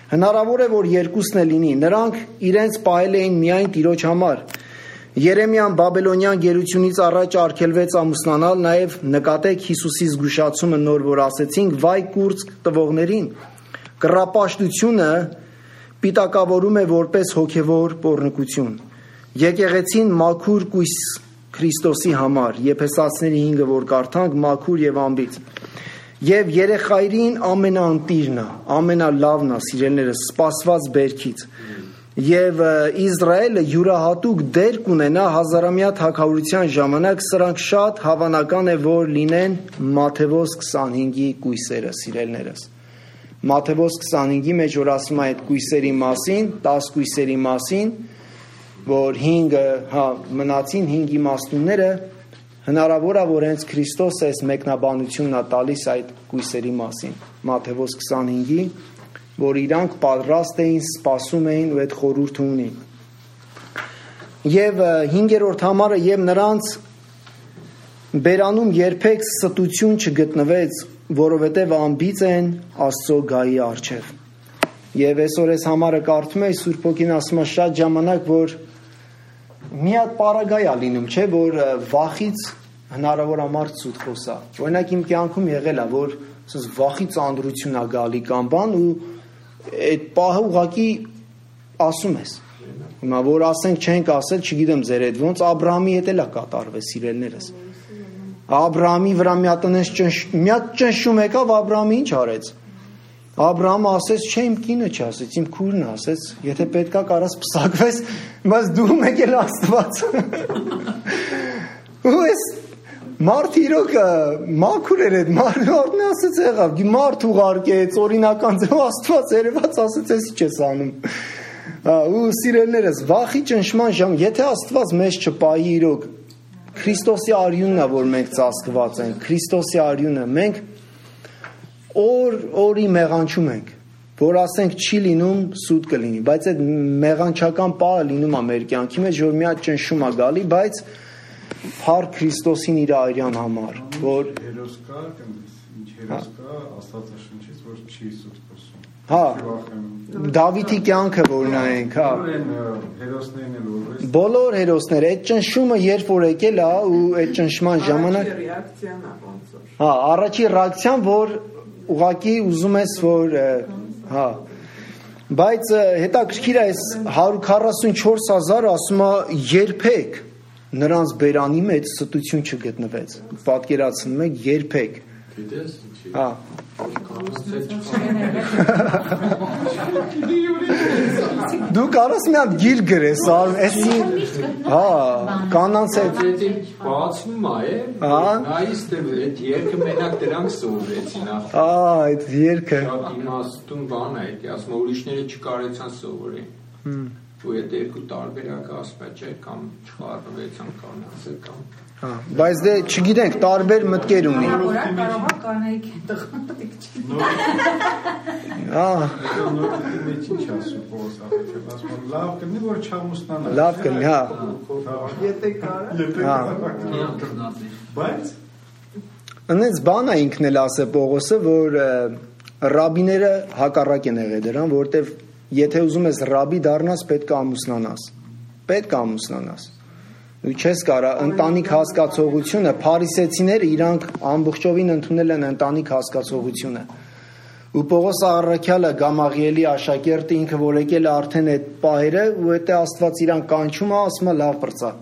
Հնարավոր է, որ երկուսն է լինի։ Նրանք իրենց պահել էին միայն Տիրոջ համար։ Երեմիան Բաբելոնյան գերությունից առաջ արգելվեց ամուսնանալ, նաև նկատեք Հիսուսի զգուշացումը նոր, որ ասեցինք, վայ կուրծ տվողներին։ Կռապաշտությունը պիտակավորում է որպես հոգևոր պոռնկություն։ Եկեղեցին մաքուր կույս Քրիստոսի համար, Եփեսացիների 5-ը, որ կարդանք, մաքուր եւ անբիծ։ Եվ երեխայրին ամենաընտիրն է, ամենալավն է, սիրելիներս, սպասված բերքից։ Եվ Իսրայելը յուրահատուկ դեր կունենա հազարամյա թագավորության ժամանակ, սրանք շատ հավանական է, որ լինեն Մատթեոս 25-ի կույսերը, սիրելիներս։ Մատթեոս 25-ի մեջ որ ասում է այդ կույսերի մասին, 10 կույսերի մասին, որ 5-ը մնացին 5 իմաստունները, հնարավոր է, որ հենց Քրիստոս այս մեկնաբանությունն է տալիս այդ կույսերի մասին։ Մատթեոս 25-ի, որ իրանք պատրաստ էին, սպասում էին ու այդ խորհուրդը ունին։ Եվ 5-րդ համարը, եւ նրանց բերանում երբեք ստություն չգտնվեց, որովհետև անբիծ են Աստծո գայի առջև։ Եվ այսօր այս համարը կարդում եմ, Սուրբ Օգին ասում է շատ ժամանակ, որ մի հատ պարագայ է լինում, չէ, որ վախից հնարավոր ամարդ սուտ խոսա։ Օրինակ իմ կյանքում եղել է, որ վախից անդրություն է գալի կամ բան ու այդ պահը ուղղակի ասում ես։ Հիմա որ ասենք չենք ասել, չգիտեմ ձեր հետ ոնց Աբրահամի հետ էլ է կատարվել, սիրելիներս։ Աբրահամի վրա մի հատ ճնշում եկավ, Աբրահամը ինչ արեց։ Աբրահամը ասեց, չէ, իմ կինը չասեց, իմ քուրն ասեց, եթե պետքա կարաս պսակվես, բայց դու մեկ էլ Աստված։ Ու ես մարդ իրոք մաքուր էր այդ մարդն ասեց եղավ, մարդ ուղարկեց, օրինական ձև Աստված երևաց ասեց, ես ինչ ես անում։ Ու սիրելիներս, վախի ճնշման ժամ, եթե Աստված մեզ չպայի իրոք, Քրիստոսի արյունն է, որ մենք ծածկված ենք, Քրիստոսի արյունը, մենք օրի մեղանչում ենք, որ ասենք չի լինում, սուտ կլինի, բայց այդ մեղանչական պահը լինում է մեր կյանքի մեջ, որ մի հատ ճնշում է գալի, բայց փառք Քրիստոսին իր արյան համար, որ հերոս կա, ինչ հերոս կա, Աստվածաշնչից, որ չի սուտ խոսում։ Հա, Դավիթի կյանքը որ նայենք, հա։ Հերոսներն էլ որ բոլոր հերոսները, այդ ճնշումը երբ որ եկել է ու այդ ճնշման ժամանակ ռեակցիան է ոնց որ։ Հա, առաջի ռեակցիան, որ ուղղակի ուզում ես, որ հա, բայց հետաքրքիր է այս 144,000 ասում է երբեք նրանց բերանի մեջ ստություն չգտնվեց։ Պատկերացնում եք, երբեք։ Գիտես ինչի։ Հա։ Դու կարաս մի հատ գիլ գրես, էսի, հա, կանանց հետ բացվում է, նայից թե այդ երկը մենակ դրանք սովորեցին ախ։ այդ երկը Շատ իմաստուն բան է, ասում ուրիշները չկարեցան սովորեն։ Ու այդ երկու տարբերակը ասում է, չէ, կամ չխառնվեցան կանանցը կամ Հա, բայց դե չգիտենք, տարբեր մտքեր ունի։ Կարող է կանայք տղմատիկ չի։ նորքի մեջ ինչ ասում Պողոս Աղեթյանը, ասում է լավ կլինի, որ չամուսնանա։ Լավ կլինի, հա։ Եթե կարա։ Բայց Այնպես բան է ինքն էլ ասե Պողոսը, որ ռաբիները հակառակ են եղել դրան, որտեվ եթե ուզում ես ռաբի դառնաս, պետք է ամուսնանաս։ Պետք է ամուսնանաս։ Ու չես կարա ընտանիք հասկացողությունը, փարիսեցիները իրանք ամբողջովին ընդունել են ընտանիք հասկացողությունը։ Ու Պողոս Առաքյալը Գամաղիելի աշակերտը ինքը որ եկել է արդեն այդ պահերը, ու այդ Աստված իրան կանչում է, ասում է լավ բրծա։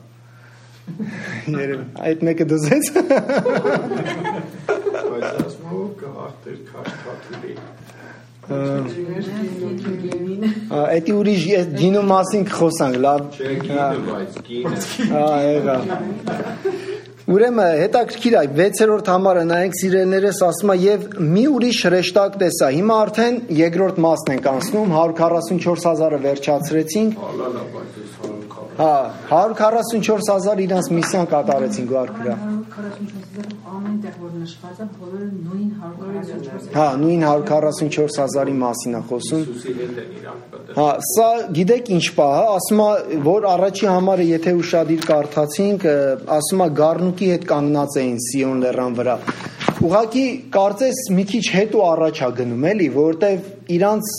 Այդ մեկը դզեց։ բայց ասում է կհարտեր քաշքաթուրի։ Էդի ուրիշ գինու մասին կխոսանք, լավ։ Չէ, գինը, բայց գինը։ Հա, եղա։ Ուրեմն հետաքրքիր է 6-րդ համարը նայենք սիրելիներս, ասում է եւ մի ուրիշ հրեշտակ տեսա։ Հիմա արդեն երկրորդ մասն ենք անցնում, 144,000-ը վերջացրեցինք։ Ալալա, բայց ես 140։ Հա, 144,000 իրանց միսիան կատարեցին Գարքուրա։ 144,000 ամենտեղ որ նշված է, բոլորը նույն 144,000։ Հա, նույն 144,000-ի մասին է խոսում։ Հիսուսի հետ են իրանք պատասխան։ Հա, սա գիտեք ինչ պահ է, ասում է, որ առաջի համարը եթե ուշադիր կարդացինք, ասում է Գառնուկի հետ կանգնած էին Սիոն լեռան վրա։ Ուղղակի կարծես մի քիչ հետ ու առաջ է գնում, էլի, որովհետև իրանց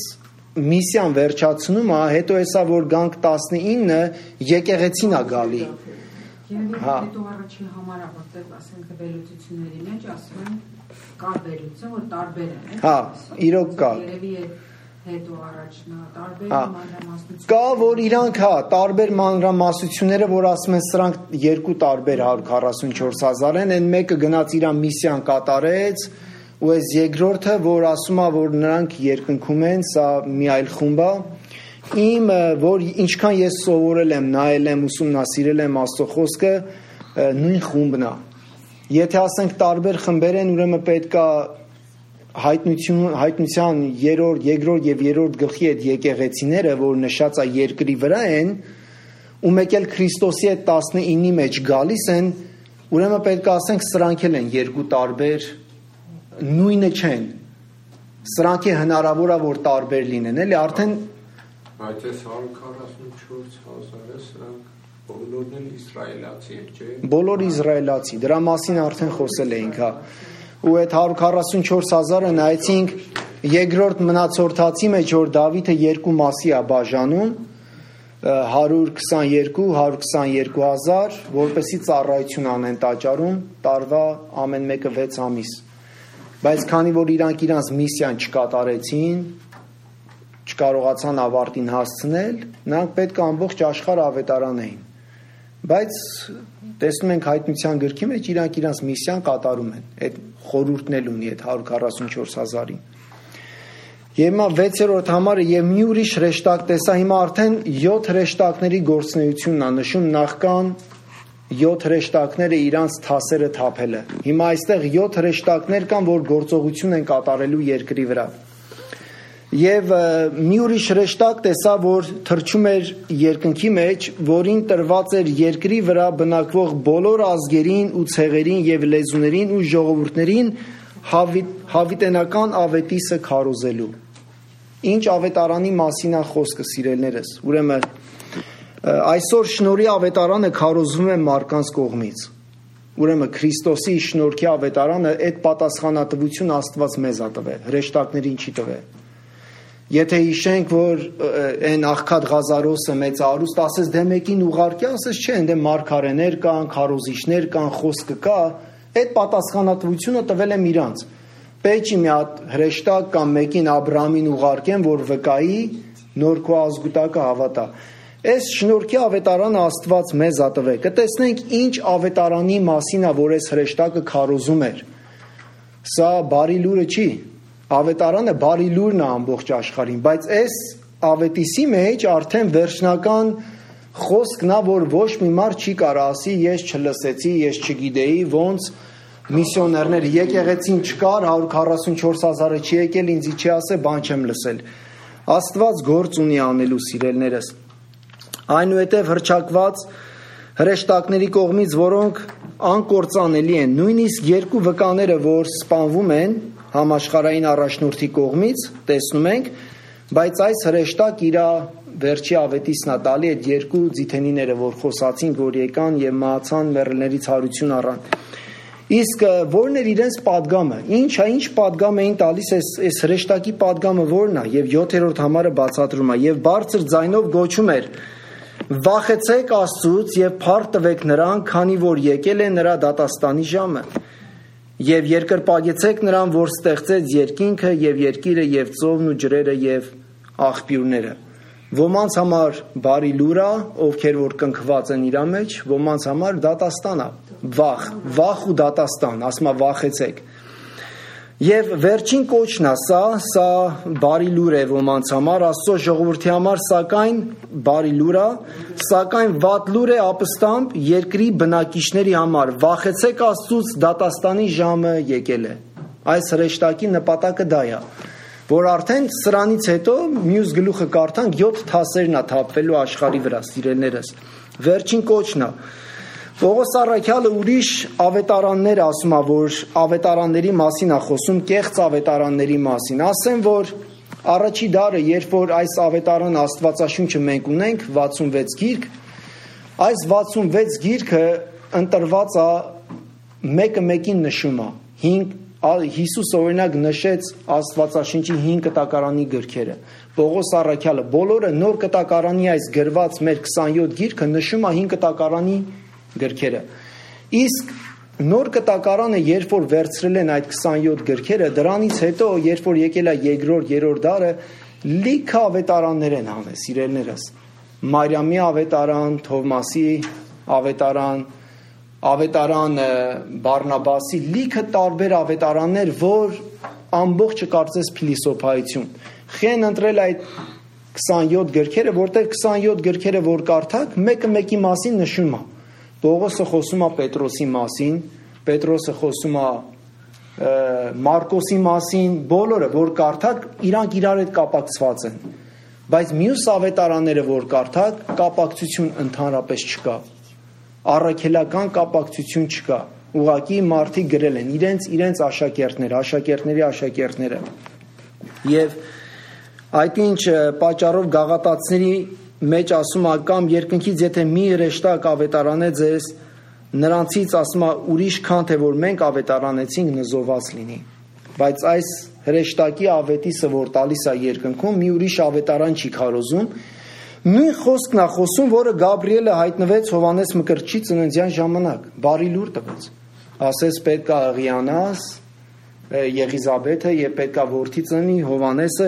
միսիան վերջացնում է, հետո հեսա որ գանք 19 եկեղեցին է գալի։ Հետո առաջին համարը, որտեղ ասենք վերլուծությունների մեջ ասում են կար վերլուծություն, որ տարբեր են։ Հա, իրոք կա։ Երևի հետո առաջնա տարբեր մանրամասնություններ։ Կա որ իրանք տարբեր մանրամասնությունները, որ ասում են սրանք երկու տարբեր 144,000 են, այն մեկը գնաց իր միսիան կատարեց, ու այս երկրորդը, որ ասում է, որ նրանք երկնքում են, սա մի այլ խումբ է։ Որ ինչքան ես սովորել եմ, նայել եմ, ուսումնասիրել եմ Աստծո խոսքը, նույն խումբն է։ Եթե ասենք տարբեր խմբեր են, ուրեմն պետք է հայտնության երկրորդ եւ երրորդ գլխի այդ եկեղեցիները, որ նշած է երկրի վրա են, ու մեկ էլ Քրիստոսի այդ 19-ի մեջ գալիս են, ուրեմն պետք է ասենք սրանք են երկու տարբեր, նույնը չեն։ Սրանք է հնարավոր է որ տարբեր լինեն, էլի արդեն Բայց այս 144,000-ը սրանք բոլորն էլ իսրայելացի են, չէ՞։ Բոլոր իսրայելացի, դրա մասին արդեն խոսել էինք, հա։ Ու այդ 144,000-ը նայեցինք երկրորդ մնացորդացի մեջ, որ Դավիթը երկու մասի է բաժանում, 122,000, որպեսզի ծառայություն անեն տաճարում, տարվա ամեն մեկը 6 ամիս։ Բայց քանի որ իրանք իրանց միսիան չկատարեցին, չկարողացան ավարտին հասցնել, նրանք պետք է ամբողջ աշխարհ ավետարան էին։ Բայց տեսնում ենք հայտնության գրքի մեջ իրանք իրանց միսիան կատարում են։ Այդ խորհուրդն էլ ունի այդ 144,000-ի։ Եվ հիմա 6-րդ համարը եւ մի ուրիշ հրեշտակ տեսա, հիմա արդեն 7 հրեշտակների գործունեությունն է նշում, նախքան 7 հրեշտակները իրանց թասերը թափելը։ Հիմա այստեղ 7 հրեշտակներ կան, որ գործողություն են կատարելու երկրի վրա։ Եվ մի ուրիշ հրեշտակ տեսա, որ թռչում էր երկնքի մեջ, որին տրված էր երկրի վրա բնակվող բոլոր ազգերին ու ցեղերին եւ լեզուներին ու ժողովուրդներին հավիտենական ավետիսը քարոզելու։ Ինչ ավետարանի մասին է խոսքը, սիրելիներս։ Ուրեմն այսօր շնորհի ավետարանը քարոզվում է մարդկանց կողմից։ Ուրեմն Քրիստոսի շնորհքի ավետարանը այդ պատասխանատվություն Աստված մեզ ա տվել, հրեշտակներին չի տվել։ Եթե հիշենք, որ այն աղքատ Ղազարոսը մեծ արուստ ասես դե մեկին ուղարկի, ասես չէ, այնտեղ մարգարեներ կան, քարոզիչներ կան, խոսքը կա, այդ պատասխանատվությունը տվել եմ իրանց։ Պետք չի մի հատ հրեշտակ կամ մեկին Աբրահամին ուղարկեն, որ վկայի, նոր քո ազգուտակը հավատա։ Այս շնորհքի ավետարանը Աստված մեզ ա տվել։ Կտեսնենք ինչ ավետարանի մասին է, որ այս հրեշտակը քարոզում էր։ Սա բարի լուրը չի։ Ավետարանը բարի լուրն է ամբողջ աշխարհին, բայց այս ավետիսի մեջ արդեն վերջնական խոսքն է, որ ոչ մի մարդ չի կարող ասի ես չլսեցի, ես չգիտեի, ոնց միսիոներներ եկեղեցին չկար, 144,000-ը չի եկել, ինձ չի ասել, բան չեմ լսել։ Աստված գործ ունի անելու, սիրելիներս։ Այնուհետև հրճակված հրեշտակների կողմից, որոնք անկործանելի են, նույնիսկ երկու վկաները, որ սպանվում են համաշխարհային առաջնորդի կողմից, տեսնում ենք, բայց այս հրեշտակ իր վերջի ավետիսն է տալի այդ երկու ձիթենիները, որ խոսացինք, որ եկան եւ մահացան, մեռելներից հարություն առան։ Իսկ որն էր իրենց պատգամը, ինչ պատգամ էին տալիս, այս հրեշտակի պատգամը որն է, եւ 7-րդ համարը բացատրում է, եւ բարձր ձայնով գոչում էր. Վախեցեք Աստծուց եւ փառք տվեք նրան, քանի որ եկել է նրա դատաստանի ժամը։ Եվ երկրպագեցեք նրան, որ ստեղծեց երկինքը եւ երկիրը եւ ծովն ու ջրերը եւ աղբյուրները։ Ոմանց համար բարի լուր է, ովքեր որ կնքված են իր մեջ, ոմանց համար դատաստան է, վախ ու դատաստան, ասում է վախեցեք։ Եվ վերջին կոչն է սա բարի լուր է ոմանց համար, Աստծո ժողովրդի համար սակայն բարի լուր է, սակայն վատ լուր է ապստամբ երկրի բնակիչների համար, վախեցեք Աստծուց, դատաստանի ժամը եկել է։ Այս հրեշտակի նպատակը դա է, որ արդեն սրանից հետո մյուս գլուխը կարդանք 7 թասերն է թափվելու աշխարհի վրա, սիրելիներս։ Վերջին կոչն է։ Պողոս առաքյալը ուրիշ ավետարաններ ասում է, որ ավետարանների մասին է խոսում, կեղծ ավետարանների մասին։ Ասեմ, որ առաջի դարը, երբ որ այս ավետարան Աստվածաշունչը մենք ունենք, 66 գիրք, այս 66 գիրքը ընտրված է մեկը մեկին նշում է, 5 Հիսուս օրինակ նշեց Աստվածաշնչի 5 կտակարանի գրքերը, Պողոս առաքյալը, բոլորը նոր կտակարանի այս գրված մեր 27 գիրքը նշում է 5 կտակարանի գրքերը։ Իսկ նոր կտակարանը երբ որ վերցրել են այդ 27 գրքերը, դրանից հետո երբ որ եկել է երկրորդ, երրորդ դարը, լիքը ավետարաններ են հանել, սիրելիներս։ Մարիամի ավետարան, Թովմասի ավետարան Բարնաբասի, լիքը տարբեր ավետարաններ, որ ամբողջը կարծես փիլիսոփայություն։ Խեն ընտրել այդ 27 գրքերը, որտեղ 27 գրքերը որ կարդաք, մեկը մեկի մասին նշում է։ Պողոսը խոսում է Պետրոսի մասին, Պետրոսը խոսում է Մարկոսի մասին, բոլորը որ կարդաք, իրանք իրար հետ կապակցված են։ Բայց մյուս ավետարանները որ կարդաք, կապակցություն ընդհանրապես չկա։ Առաքելական կապակցություն չկա։ Ուղղակի մարդիկ գրել են իրենց աշակերտների աշակերտները։ Եվ այդ ինչ պատճառով գաղատացիների մեջ ասում է կամ երկնքից եթե մի հրեշտակ ավետարանե ձեզ, նրանցից ասում է ուրիշ քան թե որ մենք ավետարանեցինք նզոված լինի։ Բայց այս հրեշտակի ավետիսը որ տալիս է երկնքում, մի ուրիշ ավետարան չի քարոզում։ Նույն խոսքն է խոսում, որը Գաբրիելը հայտնվեց Հովանես Մկրտչի ծննդյան ժամանակ, բարի լուր տվեց։ Ասես պետք է աղիանաս Եղիզաբեթը եւ պետք է որդի ծնի Հովանեսը,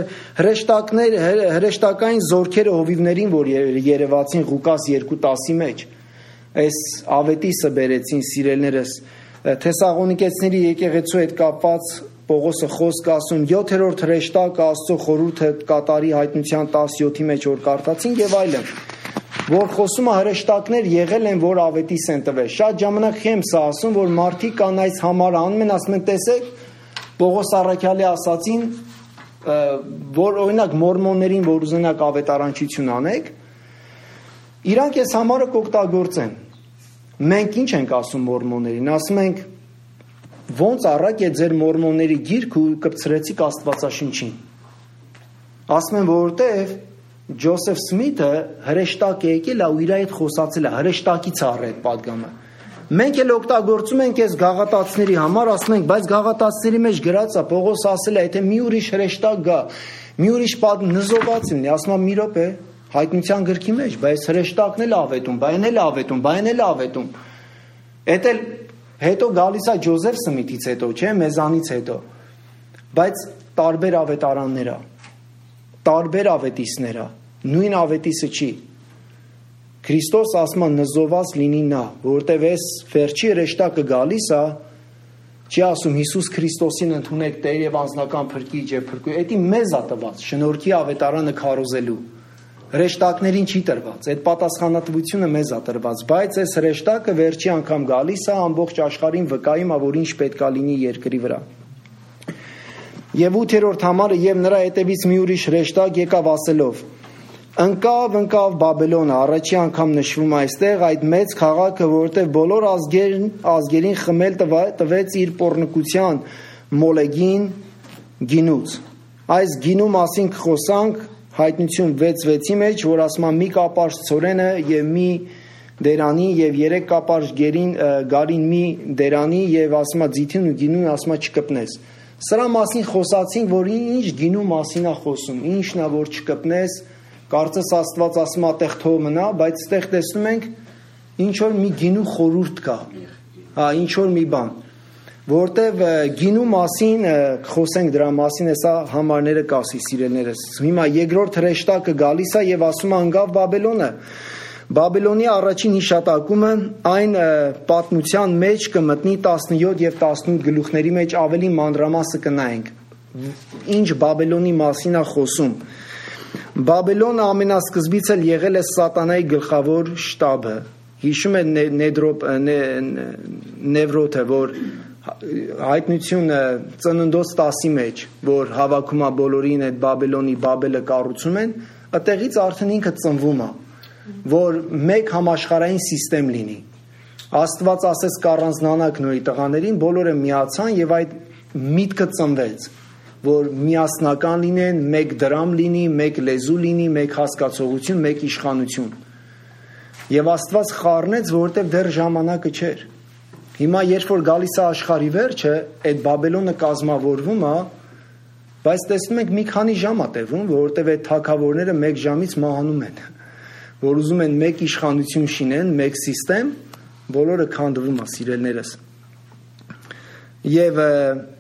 հրեշտակային զորքերը հովիվներին, որ երևացին Ղուկաս 2:10-ի մեջ, այս ավետիսը բերեցին սիրելիներս, Թեսաղոնիկեցիների եկեղեցու հետ կապված Պողոսը խոսք ասում 7-րդ հրեշտակը Աստծո խորհուրդը կատարի հայտնության 17-ի մեջ որ կարդացին եւ այլն, որ խոսում է հրեշտակներ եղել են, որ ավետիս են տվել։ Շատ ժամանակ խեմս է ասում, որ մարդիկ կան այս համարը անում են, ասում են տեսեք, Պողոս առաքյալի ասացին, որ օրինակ մորմոններին, որ ուզենակ ավետարանչություն անեք, իրանք այս համարը կօգտագործեն։ Մենք ինչ ենք ասում մորմոններին, ասում ենք ոնց առակ է ձեր մորմոնների գիրք ու կպցրեցիք Աստվածաշնչին։ Ասում են, որովհետև Ջոսեֆ Սմիթը հրեշտակ է եկել ու իր հետ խոսացել է, հրեշտակից առ այդ պատգամը։ Մենք էլ օգտագործում ենք այս գաղատացիների համար, ասում ենք, բայց գաղատացիների մեջ գրած է, Պողոս ասել է, եթե մի ուրիշ հրեշտակ գա, մի ուրիշ նզոված լինի, ասում է մի րոպե, հայտնության գրքի մեջ, բայց հրեշտակն էլ ավետում, բայն էլ ավետում։ Էդ էլ հետո գալիս է Ջոզեֆ Սմիթից հետո, չէ, մեզանից հետո։ Բայց տարբեր ավետարաններ է, տարբեր ավետիսներ է, նույն ավետիսը չի։ Քրիստոս ասում է նզոված լինի նա, որտեվ այս վերջի հրեշտակը գալիս է, չի ասում Հիսուս Քրիստոսին ընդունեք Տեր եւ անձնական փրկիչ եւ փրկու, դա մեզ է տված, շնորհքի ավետարանը քարոզելու։ Հրեշտակներին չի տրված, այդ պատասխանատվությունը մեզ է տրված, բայց այս հրեշտակը վերջի անգամ գալիս է ամբողջ աշխարհին վկայում է, որ ինչ պետք է լինի երկրի վրա։ Եվ 8-րդ համարը եւ նրա հետևից մի ուրիշ հրեշտակ եկավ ասելով. ընկավ Բաբելոնը, առաջի անգամ նշվում այստեղ այդ մեծ քաղաքը, որտեղ բոլոր ազգերին խմել տվեց իր պոռնկության մոլեգին գինուց։ Այս գինու մասին կխոսանք Հայտնություն 6:6-ի մեջ, որ ասում է մի կապարժ ցորենը եւ մի դերանի եւ 3 կապարժ գարին մի դերանի եւ ասում է ձիթին ու գինուն ասում է չկպնես։ Սրա մասին խոսացինք, որ ինչ գինու մասին է խոսում, ինչն է որ չկպնես, կարծես Աստված ասում է այդտեղ թող մնա, բայց այդտեղ տեսնում ենք ինչ որ մի գինու խորհուրդ կա։ Ինչ որ մի բան, որտեվ գինու մասին խոսենք դրա մասին, հեսա համարները կասի սիրելիներս։ Հիմա երկրորդ հրեշտակը գալիս է եւ ասում է ընկավ Բաբելոնը։ Բաբելոնի առաջին հիշատակումը այն պատմության մեջ կմտնի 17 եւ 18 գլուխների մեջ ավելի մանրամասը կնայենք։ Ինչ Բաբելոնի մասին է խոսում։ Բաբելոնը ամենասկզբից էլ եղել է սատանայի գլխավոր շտաբը։ Հիշում է Նևրոթը, որ հայտնությունը ծննդոց 10-ի մեջ, որ հավաքում է բոլորին այդ Բաբելոնի Բաբելը կառուցում են, այդտեղից արդեն ինքը ծնվում է, որ մեկ համաշխարհային սիստեմ լինի։ Աստված ասես կառանձնանակ նորի տղաներին, բոլորը միացան եւ այդ միտքը ծնվեց, որ միասնական լինեն, մեկ դրամ լինի, մեկ լեզու լինի, մեկ հասկացողություն, մեկ իշխանություն։ Եվ Աստված խառնեց, որովհետև դեռ ժամանակը չէր։ Հիմա երբ որ գալիս է աշխարհի վերջը, այդ Բաբելոնը կազմավորվում է, բայց տեսնում ենք մի քանի ժամ է տևում, որովհետև այդ թագավորները 1 ժամից մահանում են, որ ուզում են մեկ իշխանություն շինեն, մեկ սիստեմ, բոլորը քանդվում է, սիրելիներս։ Եվ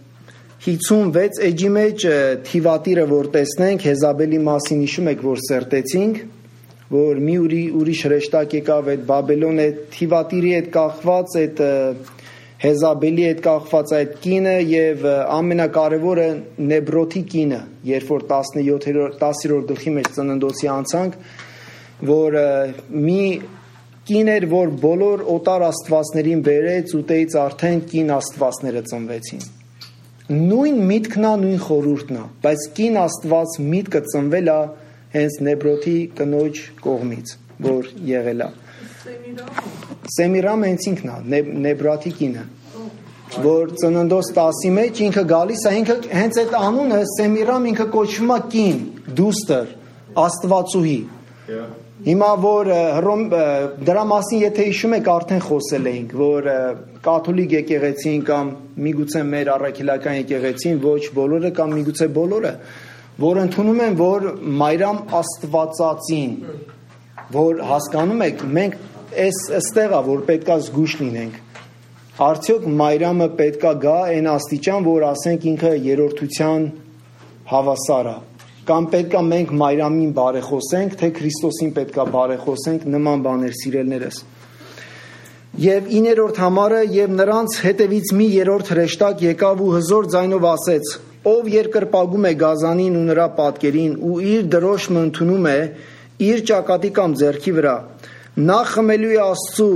56 էջի մեջ թիվատիրը որ տեսնենք, Հեզաբելի մասին հիշում եք, որ սերտեցինք, որ մի ուրիշ հրեշտակ եկավ այդ Բաբելոն այդ թիվատիրի հետ կախված, այդ Հեզաբելի հետ կախված այդ կինը եւ ամենակարևորը Նեբրոթի կինը, երբ որ 10-րդ գլխի մեջ ծննդոցի անցանք, որ մի կին էր, որ բոլոր օտար աստվածներին բերեց ու տեից արդեն կին աստվածները ծնվեցին։ Նույն միտքն է, նույն խորհուրդն է, բայց կին աստված միտքը ծնվել է հենց Նեբրոթի կնոջ կողմից, որ եղել է։ Սեմիրամը հենց ինքն է, Նեբրոթի կինը, որ ծննդոց 10-ի մեջ ինքը գալիս է, ինքը հենց այդ անունը Սեմիրամ ինքը կոչվում է կին, դուստր, աստվածուհի։ Հիմա որ դրա մասին եթե հիշում եք արդեն խոսել էինք, որ կաթոլիկ եկեղեցին կամ միգուցե մեր առաքելական եկեղեցին, ոչ բոլորը կամ միգուցե բոլորը, որ ընդունում են, որ Մայրամ Աստվածածին, որ հասկանում եք, մենք այստեղ է, որ պետքա զգույշ լինենք։ Արդյոք Մայրամը պետքա գա այն աստիճան, որ ասենք ինքը երրորդության հավասար է։ Կամ պետքա մենք Մայրամին բարեխոսենք, թե Քրիստոսին պետքա բարեխոսենք, նման բաներ սիրելիներս։ Եվ 9-րդ համարը եւ նրանց հետևից մի երրորդ հրեշտակ եկավ ու հզոր ձայնով ասեց. ով երկրպագում է գազանին ու նրա պատկերին ու իր դրոշմը ընդունում է իր ճակատի կամ ձեռքի վրա, նա խմելու է Աստծու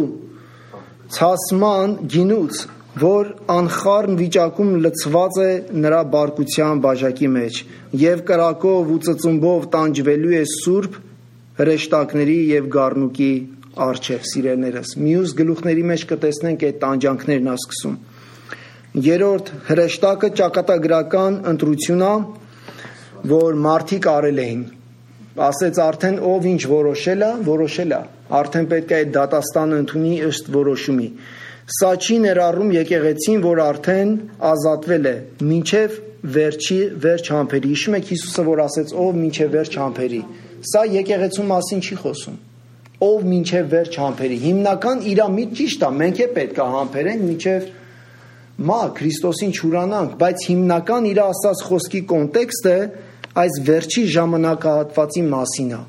ցասման գինուց, որ անխառն վիճակում լցված է նրա բարկության բաժակի մեջ, եւ կրակով ու ծծումբով տանջվելու է սուրբ հրեշտակների եւ գառնուկի առջև, սիրելիներս։ Մյուս գլուխների մեջ կտեսնենք այդ տանջանքներն է սկսում։ Երրորդ հրեշտակը ճակատագրական ընտրություն է, որ մարդիկ արել էին։ Ասեց արդեն ով ինչ որոշել է, արդեն պետք է այդ դատաստանը ընդունի ըստ որոշումի։ Սա չի ներառում եկեղեցին, որ արդեն ազատվել է մինչև վերջ համբերի։ Հիշում եք Հիսուսը, որ ասեց ով մինչև վերջ համբերի։ Սա եկեղեցու մասին չի խոսում։ Ով մինչև վերջ համբերի։ Հիմնական իրա միտ ճիշտ է, մենք է պետք է համբերենք մինչև Քրիստոսին չուրանանք, բայց հիմնական իր ասած խոսքի կոնտեքստը այս վերջի ժամանակահատվածի մասին է։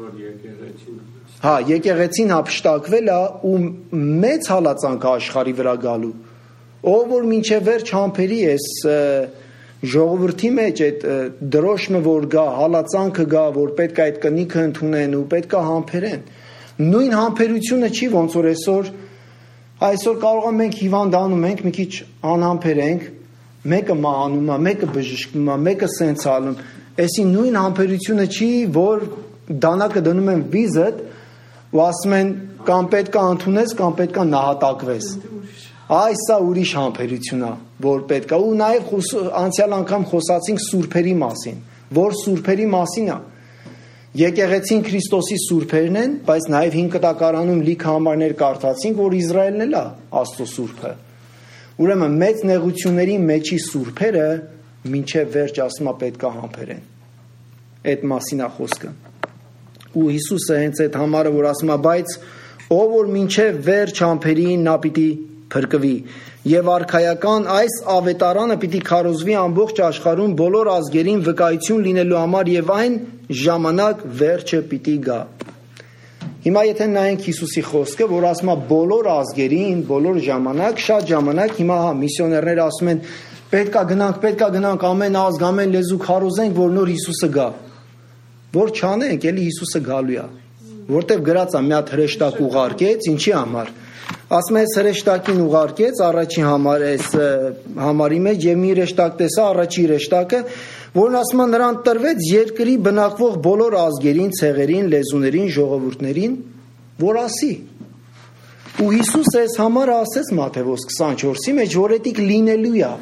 Եկեղեցին հափշտակվել է ու մեծ հալածանք աշխարհի վրա գալու։ Ով որ մինչև վերջ համբերի էս ժողովրդի մեջ այդ դրոշմը որ գա, հալածանքը գա, որ պետք է այդ կնիքը ընդունեն ու պետք է համբերեն։ Նույն համբերությունը չի ոնց որ այսօր կարող է մենք հիվանդանում ենք, մի քիչ անհամբերենք, մեկը մահանում է, մեկը բժշկվում է, մեկը սենց ալում։ Այսի նույն համբերությունը չի, որ դանակը դնում են վիզդ ու ասում են կամ պետք է ընդունես, կամ պետք է նահատակվես։ Այս սա ուրիշ համբերություն է, որ պետք է։ Ու նաև անցյալ անգամ խոսացինք սուրբերի մասին, որ սուրբերի մասին է։ Եկեղեցին Քրիստոսի սուրբերն են, բայց նաև 5 կտակարանում լիքը համարներ կարդացինք, որ Իսրայելն էլ է Աստծո սուրբը։ Ուրեմն մեծ նեղությունների մեջի սուրբերը մինչև վերջ ասում է պետք է համբերեն։ Այդ մասին է խոսքը։ Ու Հիսուսը հենց այդ համարը որ ասում է, բայց ով որ մինչև վերջ համբերի նա պիտի փրկվի եւ արքայական այս ավետարանը պիտի քարոզվի ամբողջ աշխարհում բոլոր ազգերին վկայություն լինելու համար եւ այն ժամանակ վերջը պիտի գա։ Հիմա եթե նայենք Հիսուսի խոսքը, որ ասում է բոլոր ազգերին, բոլոր ժամանակ, շատ ժամանակ, հիմա միսիոներները ասում են պետքա գնանք ամեն ազգ, ամեն լեզու քարոզենք, որ նոր Հիսուսը գա։ Որ չանենք, էլի Հիսուսը գալու է։ Որտեվ գրած է մի հատ հրեշտակ ուղարկեց, ինչի համար։ Ասում է հրեշտակին ուղարկեց առաջին համարի մեջ եւ մի հրեշտակ տեսա, առաջի հրեշտակը, որն ասում է նրան տրվեց երկրի բնակվող բոլոր ազգերին, ցեղերին, լեզուներին, ժողովուրդներին, որ ասի։ Ու Հիսուսը այս համարը ասեց Մատթեոս 24-ի մեջ, որ էդիկ լինելու է։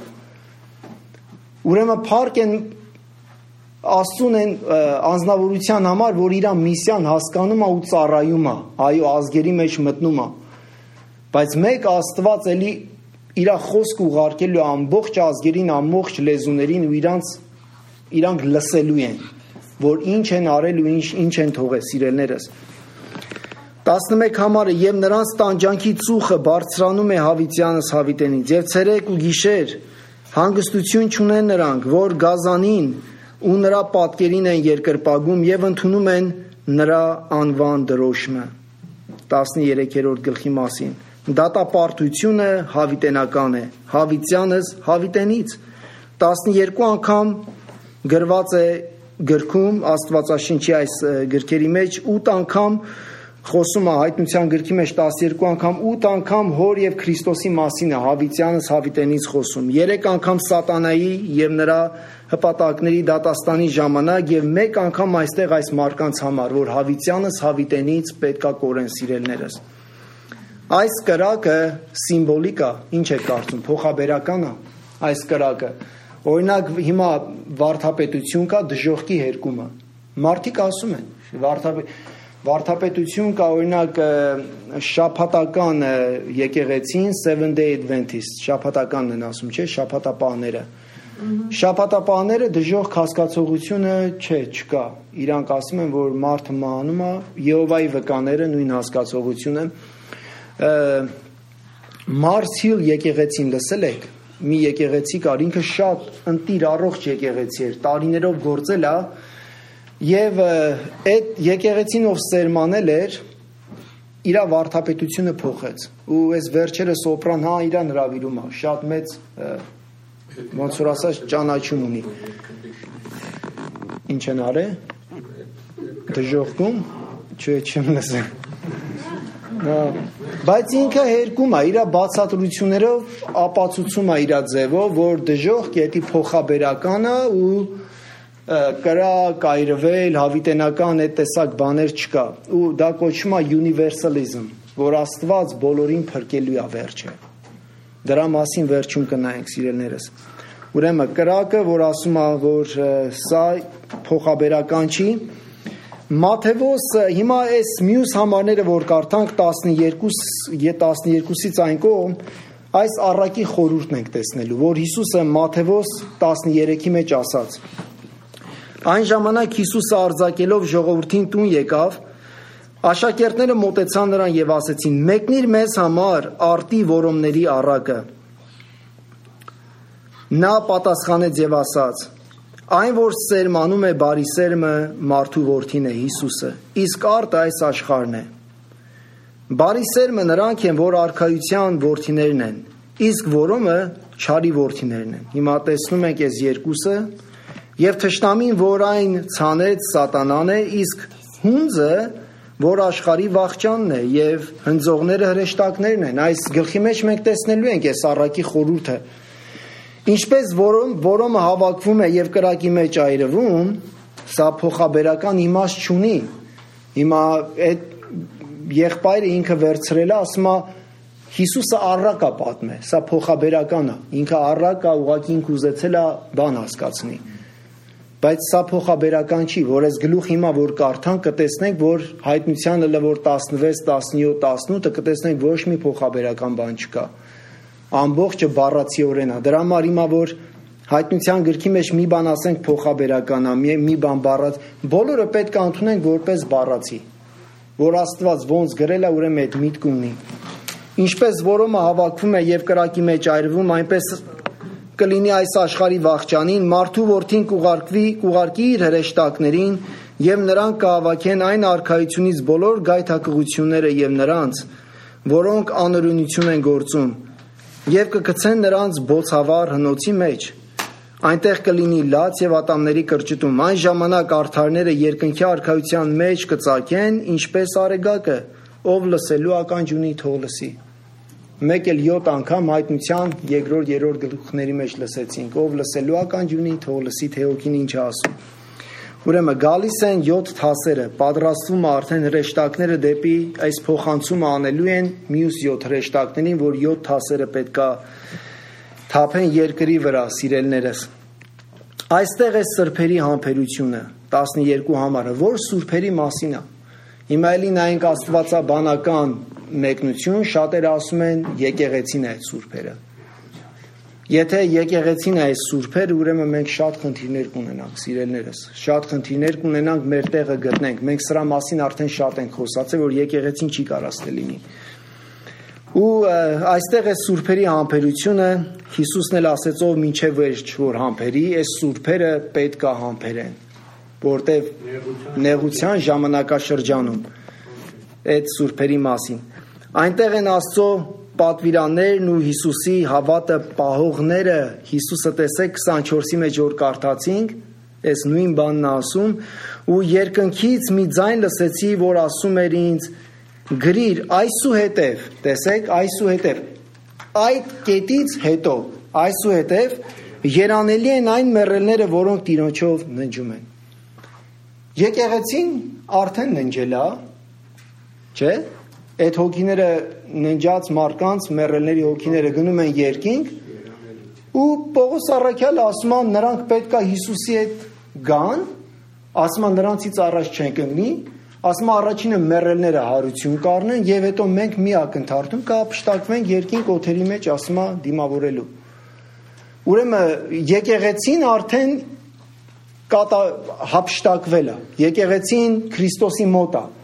Ուրեմն փառք են Աստծուն են անձնավորության համար, որ իր միսիան հասկանում է ու ծառայում է, այո, ազգերի մեջ մտնում է։ Բայց մեկ Աստված էլի իր խոսք ուղարկելու ամբողջ ազգերին, ամբողջ լեզուներին ու իրանք լսելու են, որ ինչ են արել ու ինչ են թողել, սիրելներս։ 11 համարը եւ նրանց տանջանքի ծուխը բարձրանում է հավիտյանս հավիտենից եւ ցերեկ ու գիշեր հանգստություն չունեն նրանք, որ գազանին ու նրա պատկերին են երկրպագում եւ ընդունում են նրա անվան դրոշմը։ 13-րդ գլխի մասին դատապարտությունը հավիտենական է, հավիտյանս հավիտենից 12 անգամ գրված է գրքում Աստվածաշնչի այս գրքերի մեջ 8 անգամ խոսում է հայտնության գրքի մեջ 12 անգամ 8 անգամ հոր եւ Քրիստոսի մասին է հավիտյանս հավիտենից խոսում 3 անգամ սատանայի եւ նրա հպատակների դատաստանի ժամանակ եւ 1 անգամ այստեղ այս մարկանց համար որ հավիտյանս հավիտենից պետքա կորեն սիրելներս այս կրակը սիմվոլիկ է ինչ է կարծում փոխաբերական է այս կրակը օրինակ հիմա վարդապետություն կա դժոխքի հերկումը մարդիկ ասում են վարդապետություն կա օրինակ շաբաթական եկեղեցին Seventh Day Adventist շաբաթականն են ասում չէ շաբաթապահները շաբաթապահները դժոխք հասկացողությունը չկա իրանք ասում են որ մարդը մահանում է Եհովայի վկաները նույն հասկացողությունը Mars Hill եկեղեցին լսել եք մի եկեղեցի կար ինքը շատ ընտիր առողջ եկեղեցի էր տարիներով գործել է եւ այդ եկեղեցին ով սերմանել էր իր վարդապետությունը փոխեց ու այս վերջերը սոպրան հա իր հravirում է շատ մեծ ոնց որ ասած ճանաչում ունի ինչ են արել դժոխքում չեմ լսել բայց ինքը հերկում է իր բացատրություններով ապացուցում է իր ձևով որ դժոխք էդի փոխաբերական է ու կրակ այրվել հավիտենական այդ տեսակ բաներ չկա ու դա կոչվում է universalism որ Աստված բոլորին փրկելու է վերջը դրա մասին վերջում կնայենք սիրելներս ուրեմն կրակը որ ասում է որ սա փոխաբերական չի Մատթեոս հիմա այս մյուս համարները որ կարդանք 12-ից այն կողմ այս առակի խորհուրդն ենք տեսնելու որ Հիսուսը Մատթեոս 13-ի մեջ ասաց Այն ժամանակ Հիսուսը արձակելով ժողովրդին տուն եկավ աշակերտները մոտեցան նրան եւ ասեցին մեկնիր մեզ համար արտի որոմների առակը Նա պատասխանեց եւ ասաց Այն որ սերմանում է բարի սերմը մարդու որդին է Հիսուսը իսկ արտը այս աշխարհն է Բարի սերմը նրանք են որ արքայության որդիներն են իսկ որոմը չարի որդիներն են Հիմա տեսնում ենք այս երկուսը եւ թշնամին որ այն ցանեց սատանան է իսկ հունձը որ աշխարհի վախճանն է եւ հնձողները հրեշտակներն են այս գլխի մեջ մենք տեսնելու ենք այս առակի խորհուրդը Ինչպես որոմը հավաքվում է եւ կրակի մեջ այրվում, սա փոխաբերական իմաստ չունի։ Հիմա այդ եղբայրը ինքը վերցրել է, ասում է Հիսուսը առակ է պատմել, սա փոխաբերական է։ Ինքը առակ է, ուղղակի ինքը ուզեցել է բան հասկացնի։ Բայց սա փոխաբերական չի, որ այս գլուխ հիմա որ կարդանք կտեսնենք, որ հայտնության լվոր 16, 17, 18 կտեսնենք ոչ մի փոխաբերական բան չկա։ Ամբողջը բառացիորեն է։ Դրա համար հիմա որ հայտնության գրքի մեջ մի բան ասենք փոխաբերական է, մի բան բառաց, բոլորը պետք է ընդունենք որպես բառացի, որ Աստված ոնց գրել է, ուրեմն այդ միտք ունի։ Ինչպես որոմը հավաքվում է եւ կրակի մեջ այրվում, այնպես կլինի այս աշխարհի վախճանին, մարդու որդին կուղարկի իր հրեշտակներին եւ նրանք կհավաքեն այն արքայությունից բոլոր գայթակղությունները եւ նրանց, որոնք անօրենություն են գործում Եվ կգցեն նրանց բոցավառ հնոցի մեջ այնտեղ կլինի լաց եւ ատամների կրճտում այն ժամանակ արդարները երկնքի արքայության մեջ կծակեն ինչպես արեգակը ով լսելու ականջ ունի թող լսի մեկ էլ 7 անգամ հայտնության 2-րդ 3-րդ գլուխների մեջ լսեցինք ով լսելու ականջ ունի թող լսի թե հոգին ինչ է ասում Ուրեմն գալիս են 7 թասերը, պատրաստվում արդեն հրեշտակները դեպի այս փոխանցումը անելու են մյուս 7 հրեշտակներին, որ 7 թասերը պետքա թափեն երկրի վրա, սիրելներս։ Այստեղ է սրբերի համբերությունը, 12 համարը, որ սուրբերի մասին է։ Հիմա էլի նայենք աստվածաբանական մեկնություն, շատերը ասում են եկեղեցին է այդ սուրբերը։ Եթե եկեղեցին այս սուրբեր, ուրեմն մենք շատ խնդիրներ կունենանք, սիրելիներս, շատ խնդիրներ կունենանք մեր տեղը գտնենք։ Մենք սրա մասին արդեն շատ ենք խոսացել, որ եկեղեցին չի կարասել լինի։ Ու այստեղ է սուրբերի համբերությունը, Հիսուսն էլ ասեց ով մինչև վերջ որ համբերի, այս սուրբերը պետք է համբերեն, որտեղ նեղության ժամանակաշրջանում այդ սուրբերի մասին։ Այնտեղ են Աստծո պատվիրաններն ու Հիսուսի հավատը պահողները, Հիսուսը տեսեք 24-ի մեջ որ կարդացինք, այս նույն բանն ասում, ու երկնքից մի ձայն լսեցի, որ ասում էր ինձ գրիր այսուհետև, տեսեք, այսուհետև, այդ կետից հետո, այսուհետև երանելի են այն մեռելները, որոնք Տիրոջով ննջում են։ Եկեղեցին արդեն ննջել է, չէ՞։ Այդ հոգիները ննջած մարդկանց մեռելների հոգիները գնում են երկինք ու Պողոս առաքյալը ասում է նրանք պետք է Հիսուսի հետ գան, ասում է նրանցից առաջ չեն կանգնի, ասում է առաջինը մեռելները հարություն կառնեն եւ հետո մենք մի ակնթարթում կապշտակվենք երկինք օթերի մեջ, ասում է դիմավորելու։ Ուրեմն եկեղեցին արդեն հապշտակվել է, եկեղեցին Քրիստոսի մոտ է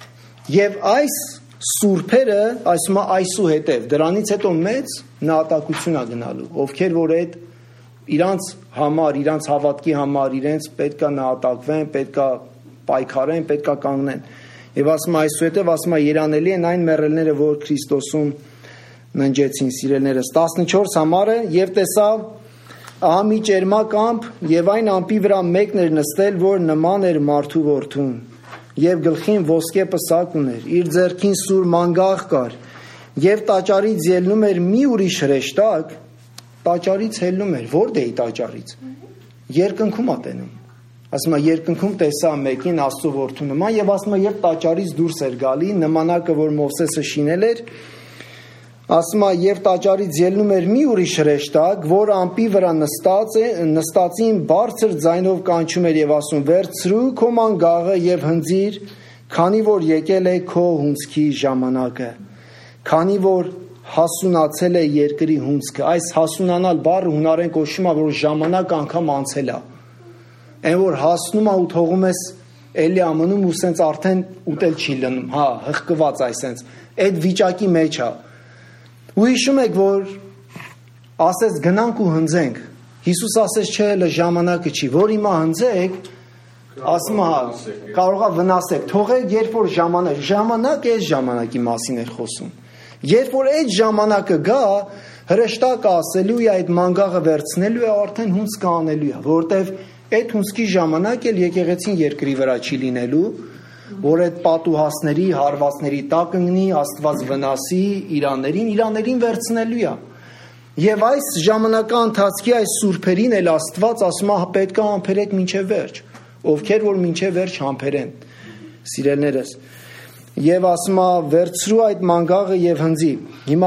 եւ այս սուրբերը ասում է այսուհետև դրանից հետո մեծ նահատակություն է գնալու, ովքեր որ այդ իրանց համար, իրանց հավատքի համար իրենց պետքա նահատակվեն, պետքա պայքարեն, պետքա կանգնեն։ Եվ ասում է այսուհետև ասում է երանելի են այն մեռելները, որ Քրիստոսում ննջեցին, սիրելիներս։ 14 համարը եւ տեսա ահա մի ճերմակ ամպ եւ այն ամպի վրա մեկն էր նստել, որ նման էր մարդու որդուն։ Եվ գլխին ոսկե պսակ ուներ, իր ձեռքին սուր մանգաղ կար, եւ տաճարից ելնում էր մի ուրիշ հրեշտակ, տաճարից ելնում էր, որտե՞ղ է տաճարից։ Երկնքում է տենում։ Ասում է երկնքում տեսա մեկին Աստծո որդու նման եւ ասում է եւ տաճարից դուրս էր գալի, նմանակը որ Մովսեսը շինել էր, ասում է եւ տաճարից ելնում էր մի ուրիշ հրեշտակ, որ ամպի վրա նստածին բարձր ձայնով կանչում էր եւ ասում վերցրու քո մանգաղը եւ հնձիր, քանի որ եկել է քո հունձքի ժամանակը, քանի որ հասունացել է երկրի հունձքը։ Այս հասունանալ բառը հունարեն կոչվում է, որ ժամանակ անգամ անցել է։ Այն որ հասնում է ու թողում ես էլի ամնում ու սենց արդեն ուտել չի լնում, հա, հղկված այսենց, այդ վիճակի մեջ է։ Ու հիշում եք, որ ասես գնանք ու հնձենք, Հիսուս ասես չէ հələ ժամանակը չի, որ հիմա հնձեք, ասում է կարող է վնասեք, թողեք երբ որ ժամանակ այս ժամանակի մասին էր խոսում, երբ որ այդ ժամանակը գա, հրեշտակը ասելու է այդ մանգաղը վերցնելու է, արդեն հունձքը անելու է, որտեվ այդ հունձքի ժամանակ էլ եկեղեցին երկրի վրա չի լինելու, որ այդ պատուհասների, հարվածների տակ ընկնի, Աստված վնասի իրաներին վերցնելու է։ Եվ այս ժամանակա ընթացքի այս սուրբերին էլ Աստված ասում է պետք է համբերեք մինչև վերջ, ովքեր որ մինչև վերջ համբերեն, սիրելիներս։ Եվ ասում է վերցրու այդ մանգաղը եւ հնձի։ Հիմա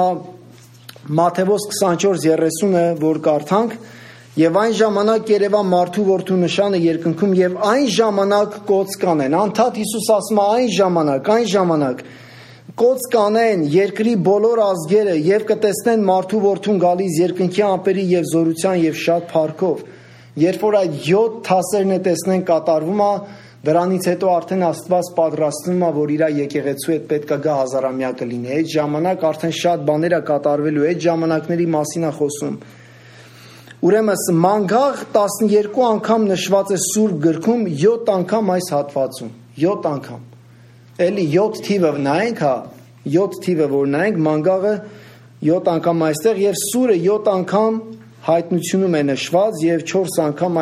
Մատթեոս 24:30-ը որ կարդանք, եւ այն ժամանակ երևա մարդու որդու նշանը երկնքում եւ այն ժամանակ կոծ կանեն։ Անդադ Հիսուս ասում է այն ժամանակ կոծ կանեն երկրի բոլոր ազգերը եւ կտեսնեն մարդու որդուն գալիս երկնքի ամպերի եւ զորության եւ շատ փառքով։ Երբ որ այդ 7 թասերն է տեսնեն կատարվում է, դրանից հետո արդեն Աստված պատրաստվում է, որ իր եկեղեցու հետ պետք է գա հազարամյակը լինի։ Այդ ժամանակ արդեն շատ բաներ է կատարվելու, այդ ժամանակների մասին է խոսում։ Ուրեմն մանգաղ 12 անգամ նշված է Սուրբ գրքում, 7 անգամ այս հատվածում, 7 անգամ։ Էլի 7 թիվը նայենք, հա, 7 թիվը որ նայենք, մանգաղը 7 անգամ այստեղ եւ սուրը 7 անգամ հայտնությունում է նշված եւ 4 անգամ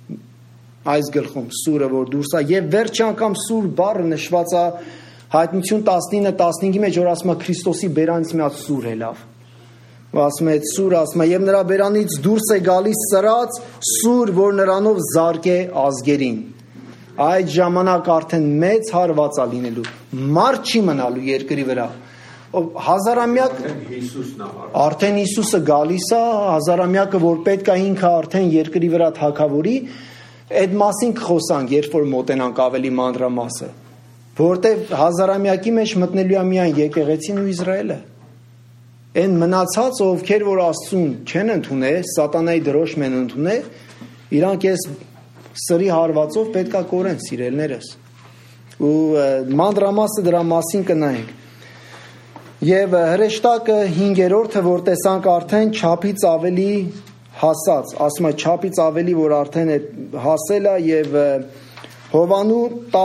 այս գլխում սուրը որ դուրս է եւ վերջի անգամ սուր բառը նշված է հայտնություն 19-15-ի մեջ որ ասում է Քրիստոսի բերանից մի հատ սուր է լավ։ Ասում է այդ սուրը ասում է եւ նրա բերանից դուրս է գալիս սրած սուր որ նրանով զարկե ազգերին։ Այդ ժամանակ արդեն մեծ հարված է լինելու, մարդ չի մնալու երկրի վրա, հազարամյակ արդեն Հիսուսը գալիս է, հազարամյակը որ պետք է ինքը արդեն երկրի վրա թագավորի, այդ մասին կխոսանք, երբ որ մոտենանք ավելի մանրամասը, որտեղ հազարամյակի մեջ մտնելու է միայն եկեղեցին ու Իսրայելը, Այն մնացածը, ովքեր որ Աստծուն չեն ընդունել, սատանայի դրոշմն են ընդունել, իրանք այս սրի հարվածով պետքա կորեն, սիրելիներս։ Ու մանրամասը դրա մասին կնայենք։ Եվ հրեշտակը 5-րդը, որ տեսանք արդեն չափից ավելի հասած, ասում է չափից ավելի, որ արդեն հասել է, եւ Հովանու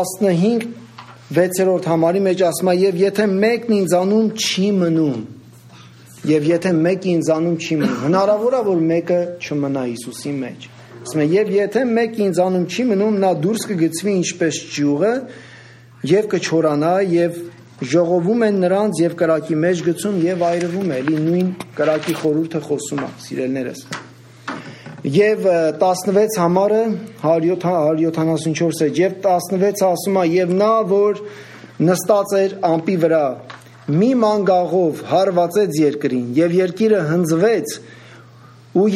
15-6 համարի մեջ ասում է, եւ եթե մեկն ինձանում չի մնում, եւ եթե մեկը ինձանում չի մնում, հնարավոր է որ մեկը չմնա Հիսուսի մեջ։ Ասում է, եւ եթե մեկը ինձանում չի մնում, նա դուրս կգցվի ինչպես ճյուղը եւ կչորանա, եւ ժողովում են նրանց եւ կրակի մեջ գցում եւ այրվում է, էլի նույն կրակի խորհուրդը խոսում է, սիրելիներս։ Եվ 16 համարը 174 է, եւ 16-ը ասում է, եւ նա որ նստած էր ամպի վրա, մի մանգաղով հարվածեց երկրին, եւ երկիրը հնձվեց, ու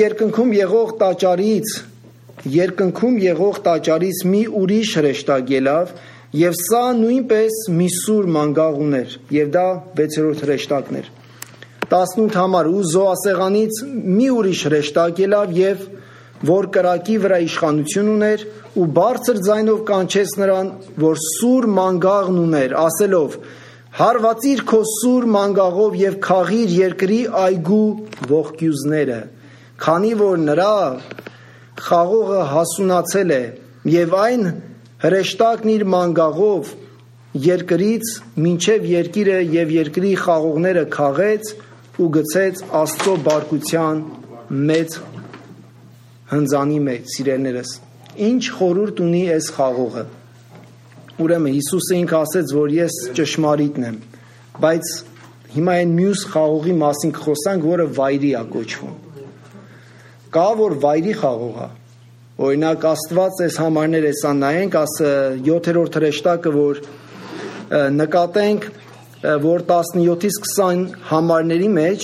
երկնքում եղող տաճարից մի ուրիշ հրեշտակ ելավ, եւ սա նույնպես մի սուր մանգաղ ուներ, եւ դա 6-րդ հրեշտակն էր։ 18 համար, ու զոհասեղանից մի ուրիշ հրեշտակ ելավ, եւ որ կրակի վրա իշխանություն ուներ, ու բարձր ձայնով կանչեց նրան, որ սուր մանգաղն ուներ, ասելով. հարվածիր քո սուր մանգաղով եւ քաղիր երկրի այգու ողկյուզները, քանի որ նրա խաղողը հասունացել է, եւ այն հրեշտակն իր մանգաղով երկրից մինչև երկիրը եւ երկրի խաղողները քաղեց ու գցեց Աստծո բարկության մեծ հնձանի մեջ, սիրելիներս։ Ինչ խորհուրդ ունի այս խաղողը։ Ուրեմն Հիսուսը ինքը ասեց, որ ես ճշմարիտն եմ, բայց հիմա այն մյուս խաղողի մասին կխոսանք, որը վայրի է կոչվում։ Կա որ վայրի խաղող է։ Օրինակ Աստված այս համարները սա նայենք, 7-րդ հրեշտակը, որ նկատենք, որ 17-ից 20 համարների մեջ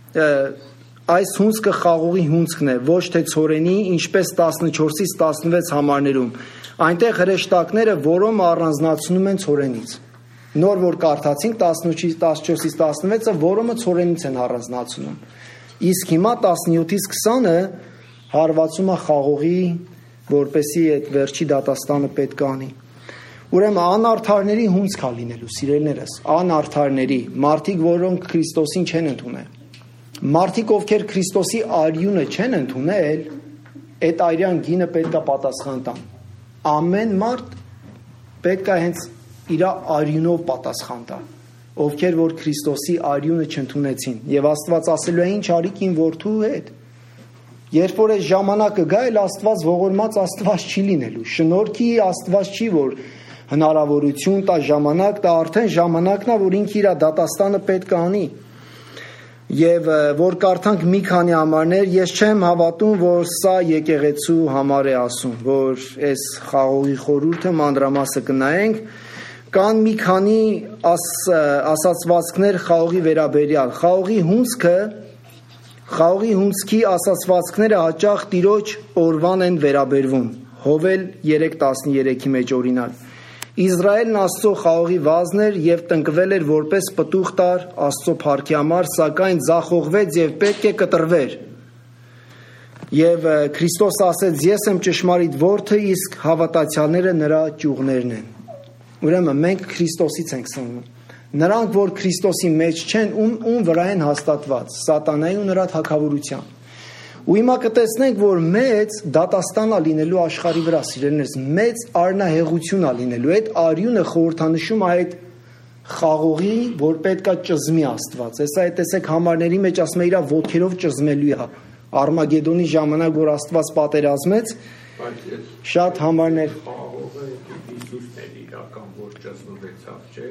այս հունցքը խաղողի հունցքն է, ոչ թե ցորենի, ինչպես 14-ից 16 համարներում։ Այնտեղ հրեշտակները, որոնք առանձնացնում են ցորենից։ Նոր որ կարդացինք 14-ից 16-ը, որոնք ցորենից են առանձնացնում։ Իսկ հիմա 17-ից 20-ը հարվածում է խաղողի, որպեսի այդ վերջի դատաստանը պետք է անի։ Ուրեմն անարդարների հունցք է լինելու, սիրելիներս, անարդարների, մարդիկ, որոնք Քրիստոսին չեն ընդունել։ Մարդիկ, ովքեր Քրիստոսի արյունը չեն ընդունել, այդ արյան գինը պետք է պատասխան տան։ Ամեն մարդ պետք է հենց իր արյունով պատասխան տա, ովքեր որ Քրիստոսի արյունը չընդունեցին։ Եվ Աստված ասելու է, ինչ արիք իմ որդու հետ։ Երբ որ այս ժամանակը գա, էլ Աստված ողորմած Աստված չի լինելու։ Շնորհքի Աստված չի, որ հնարավորություն տա, ժամանակ տա, արդեն ժամանակն է, որ ինքը իր դատաստանը պետք է անի։ Եվ որ կարդանք մի քանի համարներ, ես չեմ հավատում, որ սա եկեղեցու համար է ասում, որ այս խաղողի խորհուրդը մանրամասը կնայենք, կան մի քանի ասացվածքներ խաղողի վերաբերյալ։ Խաղողի հունցքի ասացվածքները հաճախ Տիրոջ օրվան են վերաբերվում։ Հովել 3:13-ի մեջ օրինակ։ Իսրայելն Աստծո խաղողի վազն էր եւ տնկվել էր որպես պտուղ տար Աստծո փառքի համար, սակայն ձախողվեց եւ պետք է կտրվեր։ Եվ Քրիստոս ասեց. ես եմ ճշմարիտ որդը, իսկ հավատացյալները նրա ճյուղներն են։ Ուրեմն մենք Քրիստոսից ենք սնվում։ Նրանք, որ Քրիստոսի մեջ չեն, ում վրա են հաստատված, սատանայի ու նրա թագավորության։ Ու հիմա կտեսնենք, որ մեծ դատաստան է լինելու աշխարհի վրա, սիրելիներս, մեծ արնահեղություն է լինելու։ Այդ արյունը խորհրդանշում է այդ խաղողի, որ պետքա ճզմի Աստված։ Հեսա այդ տեսեք համարների մեջ ասում է իր ոտքերով ճզմելու է։ Արմագեդոնի ժամանակ, որ Աստված պատերազմեց, շատ համարներ։ Խաղողը Հիսուսն էր իրական, որ ճզմվեցավ, չէ՞։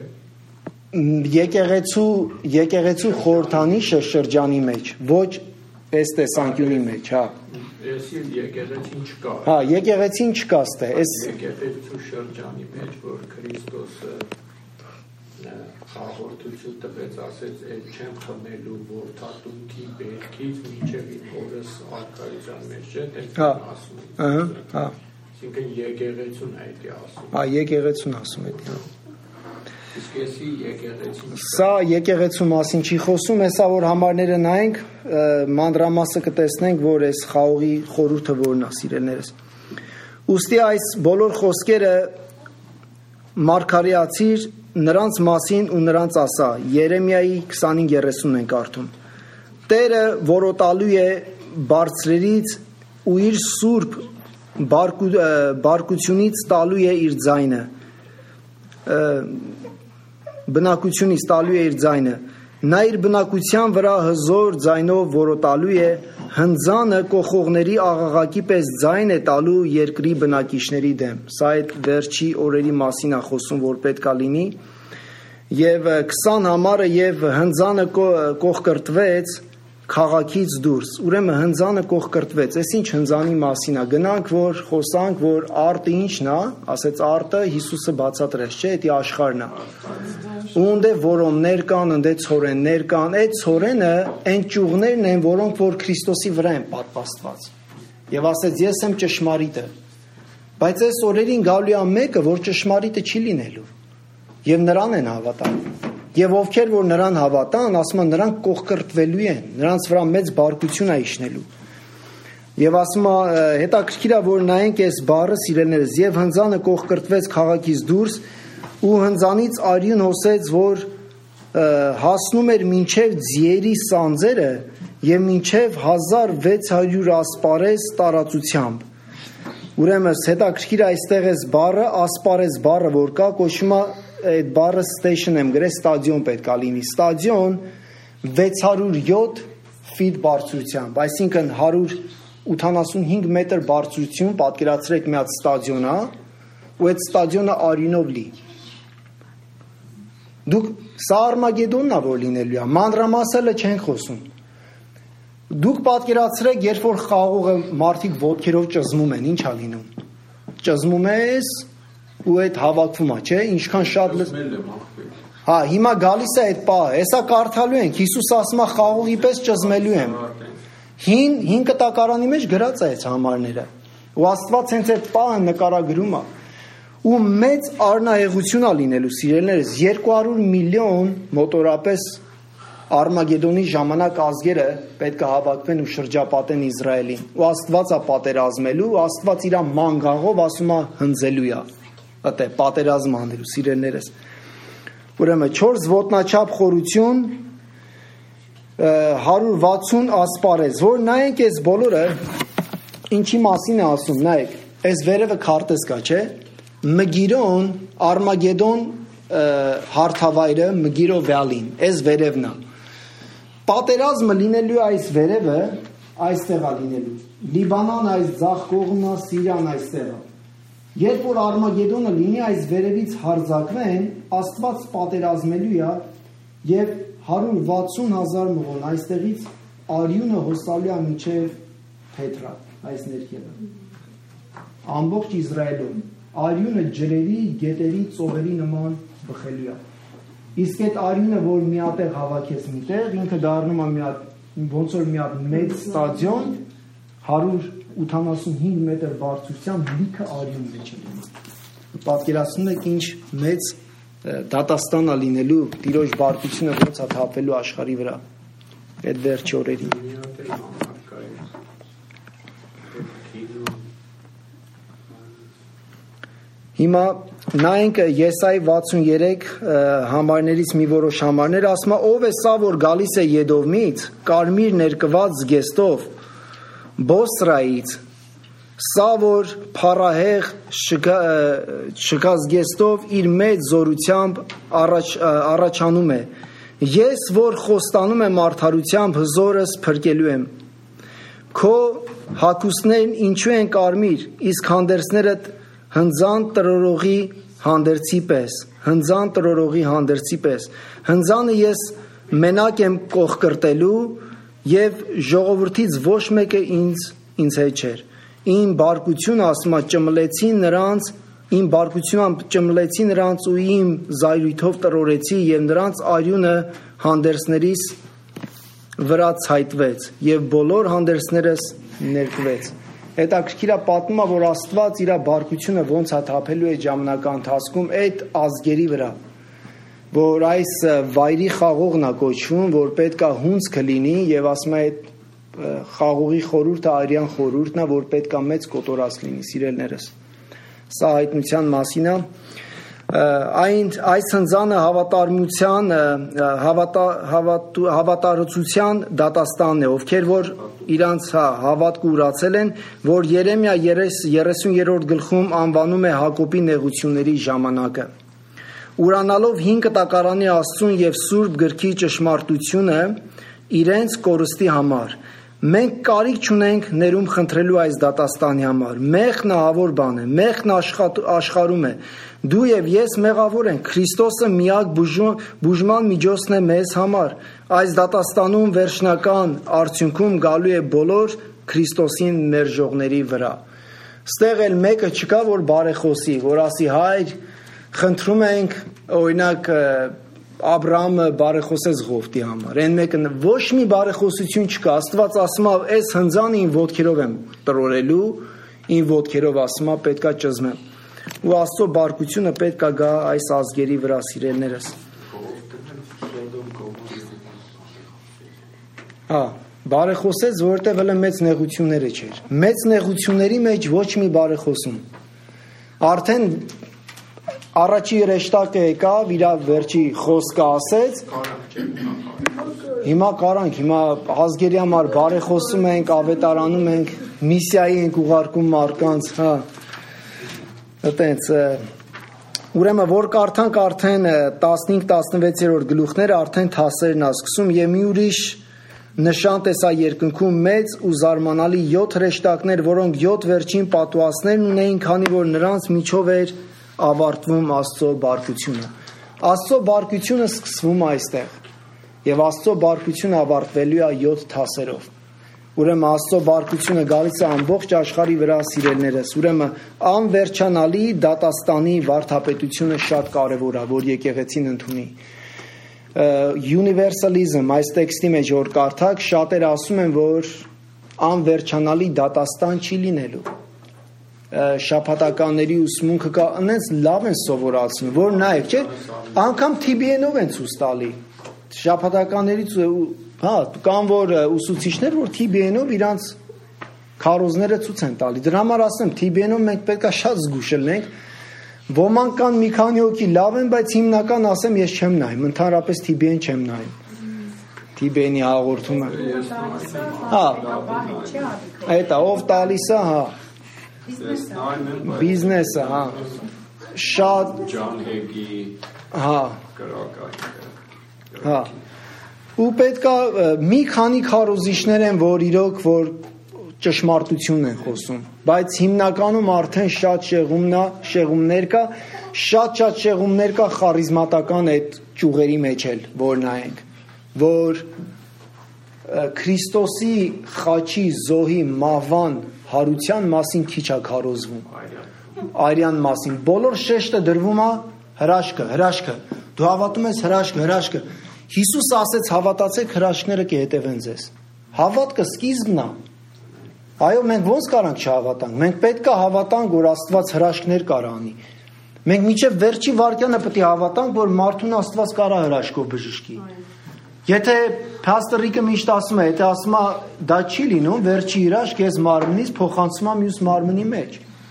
Եկեղեցու խորհրդանիշը շրջանի մեջ, ոչ այս տեսանկյունի մեջ, հա։ Ես եկեղեցին չկա։ Հա, եկեղեցին չկա ստե, այս եկեղեցու շրջանի մեջ, որ Քրիստոսը հաղորդություն տվեց, ասեց, այդ չեմ խմելու որդատունքի բերքից մինչև իմ հորս արքայության մեջ, չէ՞, այդպես ասում է։ Հա։ Այսինքն եկեղեցուն այդ է ասում։ Հա, եկեղեցուն ասում է, հա։ Իսկ եսի եկեղեցին։ Սա եկեղեցու մասին չի խոսում, հեսա որ համարները նայենք, մանրամասը կտեսնենք, որ այս խաղողի խորհուրդը որն է, սիրելիներս։ Ուստի այս բոլոր խոսքերը մարգարեացիր նրանց մասին ու նրանց ասա, Երեմիայի 25:30 ենք կարդում։ Տերը որոտալու է բարձրերից ու իր սուրբ բարկությունից տալու է իր ձայնը, բնակությունից տալու է իր ձայնը, նա իր բնակության վրա հզոր ձայնով որոտալու է, հնձանը կոխողների աղաղակի պես ձայն է տալու երկրի բնակիչների դեմ։ Սա այդ վերջի օրերի մասին է խոսում, որ պետք է լինի, եւ 20 համարը եւ հնձանը կողկրտվեց քաղաքից դուրս, ուրեմն հնձանը կողկրտվեց, այս ինչ հնձանի մասին է, գնանք որ խոսանք, որ արտը ինչն է, ասեց արտը Հիսուսը բացատրեց, չէ, դա աշխարհն է, ունդ է որոններ կան, ընդ է ցորեններ կան, այդ ցորենը այն ճյուղներն են, որոնք որ Քրիստոսի վրա են պատվաստված, եւ ասեց ես եմ ճշմարիտը, բայց այս օրերին գալու է մեկը, որ ճշմարիտը չի լինելու, եւ նրան են հավատալու. Եվ ովքեր որ նրան հավատան, ասում են նրանք կողկրտվելու են, նրանց վրա մեծ բարկություն է իջնելու։ Եվ ասում է հետաքրքիր է որ նայենք այս բառը սիրելիներս, եւ հնձանը կողկրտվեց քաղաքից դուրս ու հնձանից արյուն հոսեց, որ հասնում էր մինչև ձիերի սանձերը եւ մինչև 1600 ասպարեզ տարածությամբ։ Ուրեմն հետաքրքիր է այստեղ այս բառը, ասպարեզ բառը որ կա, կոչվում է այդ բառը station եմ գրել, ստադիոն պետք է լինի, ստադիոն 607 ֆիտ բարձրությամբ, այսինքն 185 մետր բարձրություն, պատկերացրեք մի հատ ստադիոն է, ու այդ ստադիոնը արյունով լի։ Դուք սա Արմագեդոնն է որ լինելու է, մանրամասը չենք խոսում։ Դուք պատկերացրեք, երբ որ խաղողը մարդիկ ոտքերով ճզմում են, ինչ է լինում։ Ճզմում ես ու այդ հավաքվում է, չէ՞, ինչքան շատ Հա, հիմա գալիս է այդ պահը, հեսա կարդալու ենք, Հիսուս ասում է խաղողի պես ճզմելու եմ։ Հին կտակարանի մեջ գրած է այս համարները։ Ու Աստված հենց այդ պահը նկարագրում է։ Ու մեծ առնահեղություն է լինելու, սիրելիներս, 200 միլիոն մոտորապես Արմագեդոնի ժամանակ ազգերը պետք է հավաքվեն ու շրջապատեն Իսրայելին։ Ու Աստված է պատերազմելու, Աստված իր մանգաղով ասում է հնձելու է։ Ըտե պատերազմ անելու, սիրելիներս։ Ուրեմն 4 ոտնաչափ խորություն 160 ասպարեզ, որ նայենք այս բոլորը ինչի մասին է ասում, նայեք, այս վերևը քարտեզ կա, չէ՞։ Մգիրոն, Արմագեդոն հարթավայրը, Մգիրո վալին, այս վերևն է։ Պատերազմը լինելու այս վերևը, այստեղ է լինելու։ Լիբանան այս ձախ կողմն է, Սիրիան այստեղ է։ Երբ որ Արմագեդոնը լինի, այս վերևից հարձակվեն, Աստված պատերազմելու է եւ 160,000 մղոն այստեղից արյունը հոսալու է մինչև Փետրա, այս ներքևը։ Ամբողջ Իսրայելում արյունը ջրերի, գետերի, ծովերի նման բխելու է։ Իսկ այդ արյունը, որ միատեղ հավաքես միտեղ, ինքը դառնում է մի հատ ոնց որ մի հատ մեծ ստադիոն 185 մետր բարձրությամբ լիքը արյուն մեջ է լինում։ Պատկերացնում եք ինչ մեծ դատաստան է լինելու, Տիրոջ բարկությունը ոնց է թափվելու աշխարհի վրա այդ վերջ օրերին։ Հիմա նայենք Եսայի 63 համարներից մի որոշ համարներ, ասում է ով է սա որ գալիս է Եդովմից, կարմիր ներկված զգեստով, Բոսրայից, սա որ փառահեղ շքազգեստով իր մեծ զորությամբ առաջանում է, ես որ խոստանում եմ արդարությամբ հզորս փրկելու եմ, քո հագուստներն ինչու են կարմիր, իսկ հանդերձներդ հնձան տրորողի հանդերձի պես, հնձան տրորողի հանդերձի պես, հնձանը ես մենակ եմ կողկրտելու եւ ժողովրդից ոչ մեկը ինձ հետ չէր, իմ բարկությունը ասում է ճմլեցի նրանց, իմ բարկությունամբ ճմլեցի նրանց ու իմ զայրույթով տրորեցի եւ նրանց արյունը հանդերձներիս վրա ցայտվեց եւ բոլոր հանդերձներս ներկվեց։ Հետաքրքիր է պատմում է, որ Աստված իր բարկությունը ոնց է թափելու այդ ժամանակահատվածում այդ ազգերի վրա։ որ այս վայրի խաղողն է կոչվում, որ պետք է հունցքը լինի եւ ասում է այդ խաղողի խորհուրդը արյան խորհուրդն է, որ պետք է մեծ կոտորած լինի, սիրելիներս։ Սա հայտնության մասին է։ Այս հնձանը հավատարմության, հավատարացության դատաստանն է, ովքեր որ իրանց հավատքը ուրացել են, որ Երեմիա 30-րդ գլխում անվանում է Հակոբի նեղությունների ժամանակը։ Ուրանալով 5 կտակարանի Աստծուն եւ Սուրբ գրքի ճշմարտությունը իրենց կորստի համար։ Մենք կարիք չունենք ներում խնդրելու այս դատաստանի համար։ Մեղն ահավոր բան է, մեղն աշխարհում է։ Դու եւ ես մեղավոր ենք։ Քրիստոսը միակ բուժման միջոցն է մեզ համար։ Այս դատաստանում վերջնական արդյունքում գալու է բոլոր Քրիստոսին մերժողների վրա։ Ստեղ էլ մեկը չկա, որ բարեխոսի, որ ասի հայր, խնդրում ենք, օրինակ Աբրահամը բարեխոսեց Ղովտի համար։ Այն մեկը ոչ մի բարեխոսություն չկա։ Աստված ասում է, այս հնձանը իմ ոտքերով եմ տրորելու, իմ ոտքերով ասում է, պետքա ճզմեմ։ Ու Աստծո բարկությունը պետքա գա այս ազգերի վրա, սիրելիներս։ Բարեխոսեց, որովհետև հələ մեծ նեղությունները չէր։ Մեծ նեղությունների մեջ ոչ մի բարեխոսում։ Արդեն առաջի հրեշտակը եկավ, իր վերջի խոսքը ասեց, հիմա կարանք, հիմա ազգերի համար բարեխոսում ենք, ավետարանում ենք, միսիայի ենք ուղարկում մարդկանց, այտենց, ուրեմն որ կարդանք արդեն 15-16-րդ գլուխները արդեն թասերն է սկսում եւ մի ուրիշ նշան տեսա երկնքում մեծ ու զարմանալի 7 հրեշտակներ, որոնք 7 վերջին պատուհասներն ունեին, քանի որ նրանց միջով էր ավարտվում Աստծո բարկությունը։ Աստծո բարկությունը սկսվում է այստեղ եւ Աստծո բարկությունը ավարտվելու է 7 թասերով։ Ուրեմն Աստծո բարկությունը գալիս է ամբողջ աշխարհի վրա, սիրելիներս։ Ուրեմն անվերջանալի դատաստանի վարդապետությունը շատ կարեւոր է, որ եկեղեցին ընդունի։ Universalism այս տեքստի մեջ որ կարդակ, շատերը ասում են, որ անվերջանալի դատաստան չի լինելու։ Շաբաթականների ուսմունքը կա, այնց լավ են սովորացնում, որ նայեք, չէ՞, անգամ TBN-ով են ցույց տալի։ Շաբաթականներից կան որ ուսուցիչներ, որ TBN-ով իրանց քարոզները ցույց են տալի։ Դրա համար ասեմ, TBN-ով մենք պետք է շատ զգուշ լինենք։ Ոմանք կան մի քանի հոգի լավ են, բայց հիմնական ասեմ, ես չեմ նայում, ընդհանրապես TBN չեմ նայում։ TBN-ի հաղորդումը։ Այդա ով տալիս է, Բիզնեսը, շատ Ջան Հեգի, կրակը։ Ու պետք է մի քանի քարոզիչներ են, որ իրոք որ ճշմարտություն են խոսում, բայց հիմնականում արդեն շատ շեղումներ կա, շատ շեղումներ կա խարիզմատական այդ ճյուղերի մեջ էլ, որ նայենք, որ Քրիստոսի խաչի, զոհի, մահվան հարության մասին քիչ է քարոզվում։ Արյան մասին բոլոր շեշտը դրվում է հրաշքը։ Դու հավատում ես հրաշքը։ Հիսուս ասեց հավատացեք հրաշքները կհետևեն ձեզ։ Հավատքը սկիզբն է։ Այո, մենք ոնց կարանք չհավատանք։ Մենք պետք է հավատանք, որ Աստված հրաշքներ կարող անի։ Մենք մինչև վերջի վայրկյանը պետք է հավատանք, որ մարդուն Աստված կարող է հրաշքով բժշկի։ Եթե փաստորիկը միշտ ասում է, եթե ասում է դա չի լինում, վերջի հրաշք ես մարմնից փոխանցում եմ մյուս մարմնի մեջ։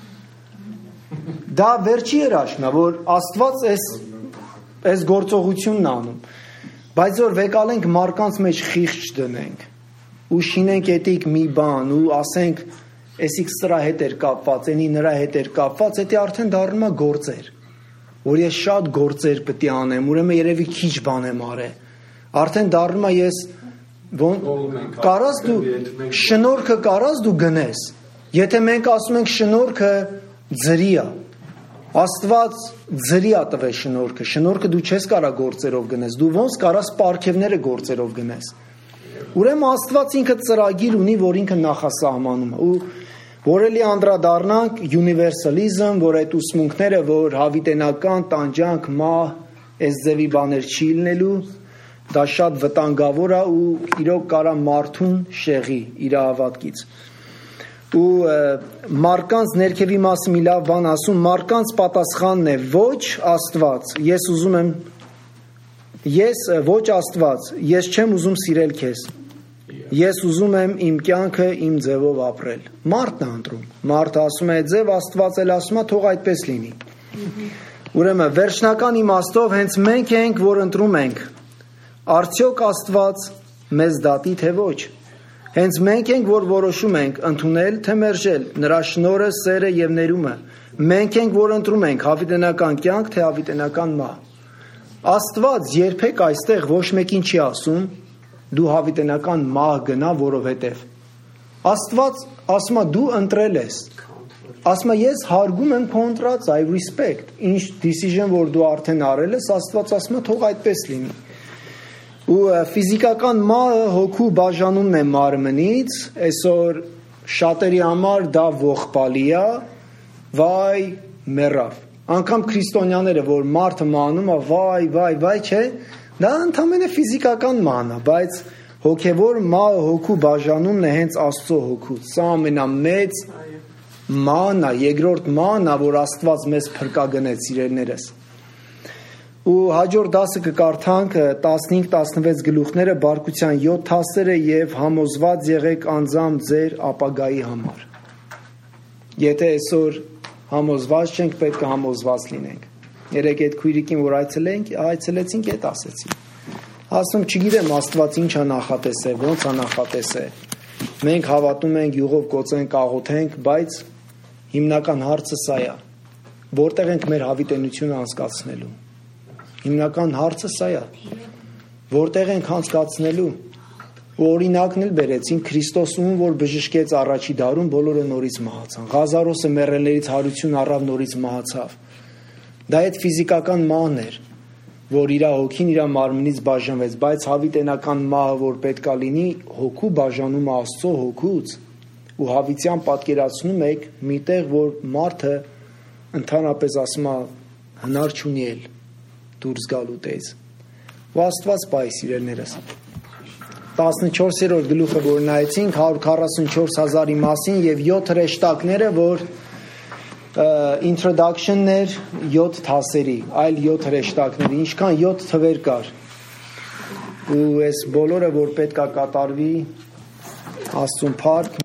Դա վերջի հրաշքն է, որ Աստված այս գործողությունն է անում։ Բայց որ վեկալենք մարկանց մեջ խիղճ դնենք ու շինենք էտիկ մի բան ու ասենք էսիկ սրա հետ էր կապված, էնի նրա հետ էր կապված, դա արդեն դառնում է գործեր, որ ես շատ գործեր պետք է անեմ, ուրեմն երևի քիչ բան եմ արել։ Արդեն դառնում է ես կարաս դու շնորհքը կարաս դու գնես։ Եթե մենք ասում ենք շնորհքը ձրի է, Աստված ձրի է տվել շնորհքը, շնորհքը դու չես կարա գործերով գնես, դու ոնց կարաս պարգևները գործերով գնես։ Ուրեմն Աստված ինքը ծրագիր ունի, որ ինքը նախասահմանում է։ Ու որ էլի անդրադառնանք universalism, որ այդ ուսմունքները, որ հավիտենական տանջանք, մահ, այս ձևի բաներ չի լինելու, դա շատ վտանգավոր է ու իրոք կարա մարդուն շեղի իր հավատքից։ Ու մարկանց ներքևի մասը մի լավ բան ասում, մարկանց պատասխանն է ոչ Աստված։ Ես ուզում եմ Ես ոչ Աստված, ես չեմ ուզում սիրել քեզ։ Ես ուզում եմ իմ կյանքը իմ ձևով ապրել։ Մարդն է ընտրում։ Մարդը ասում է ձև, Աստված էլ ասում է թող այդպես լինի։ Ուրեմն վերջնական իմաստով հենց մենք ենք, որ ընտրում ենք։ Արդյոք Աստված մեզ դատի թե ոչ։ Հենց մենք ենք, որ որոշում ենք ընդունել թե մերժել նրա շնորհը, սերը եւ ներումը։ Մենք ենք, որ ընտրում ենք հավիտենական կյանք թե հավիտենական մահ։ Աստված երբեք այստեղ ոչ մեկին չի ասում դու հավիտենական մահ գնա, որովհետև Աստված ասում է դու ընտրել ես։ Ասում է ես հարգում եմ քո ընտրած, I respect։ Ինչ decision որ դու արդեն արել ես, Աստված ասում է թող այդպես լինի։ Ու ֆիզիկական մահը հոգու բաժանումն է մարմնից, այսօր շատերի համար դա ողբալի է, վայ, մեռավ։ Անկամ քրիստոնյաները, որ մարդը մահանում է, վայ, չէ, դա ընդամենը ֆիզիկական մահն է, բայց հոգևոր մահը հոգու բաժանումն է հենց Աստծո հոգուց։ Սա ամենամեծ մահն է, երկրորդ մահն է, որ Աստված մեզ փրկագնեց, սիրելիներս։ Ու հաջորդ դասը կկարդանք 15-16 գլուխները բարկության 7 թասերը եւ համոզված եղեք անձամբ ձեր ապագայի համար։ Եթե այսօր համոզված չենք, պետք է համոզված լինենք։ Երեք այդ քույրիկին, որ այցելեցինք, այդ ասեցին։ Ասում չգիտեմ Աստված ինչ է նախատեսել, ոնց է նախատեսել։ Մենք հավատում ենք, յուղով կոծենք, աղոթենք, բայց հիմնական հարցը սա է։ Որտեղ ենք մեր հավիտենությունը անցկացնելու։ Հիմնական հարցը սա է։ Որտեղ ենք անցկացնելու։ Ու օրինակն էլ բերեցին Քրիստոսում, որ բժշկեց առաջի դարում, բոլորը նորից մահացան։ Ղազարոսը մեռելներից հարություն առավ, նորից մահացավ։ Դա այդ ֆիզիկական մահն էր, որ իր հոգին իր մարմնից բաժանվեց, բայց հավիտենական մահը, որ պետքա լինի, հոգու բաժանում Աստծո հոգուց, ու հավիտյան պատկերացնում եք միտեղ, որ մարդը ընդհանրապես ասում է հնար չունի էլ դուրս գալու տեզ։ Ու Աստված պահի սիրելիներս։ 14-րդ գլուխը, որ նայեցինք 144,000-ի մասին եւ 7 հրեշտակները, որ introduction-ներ 7 թասերի, այլ 7 հրեշտակների, ինչքան 7 թվեր կար։ Ու այս բոլորը, որ պետք է կատարվի Աստծուն փառք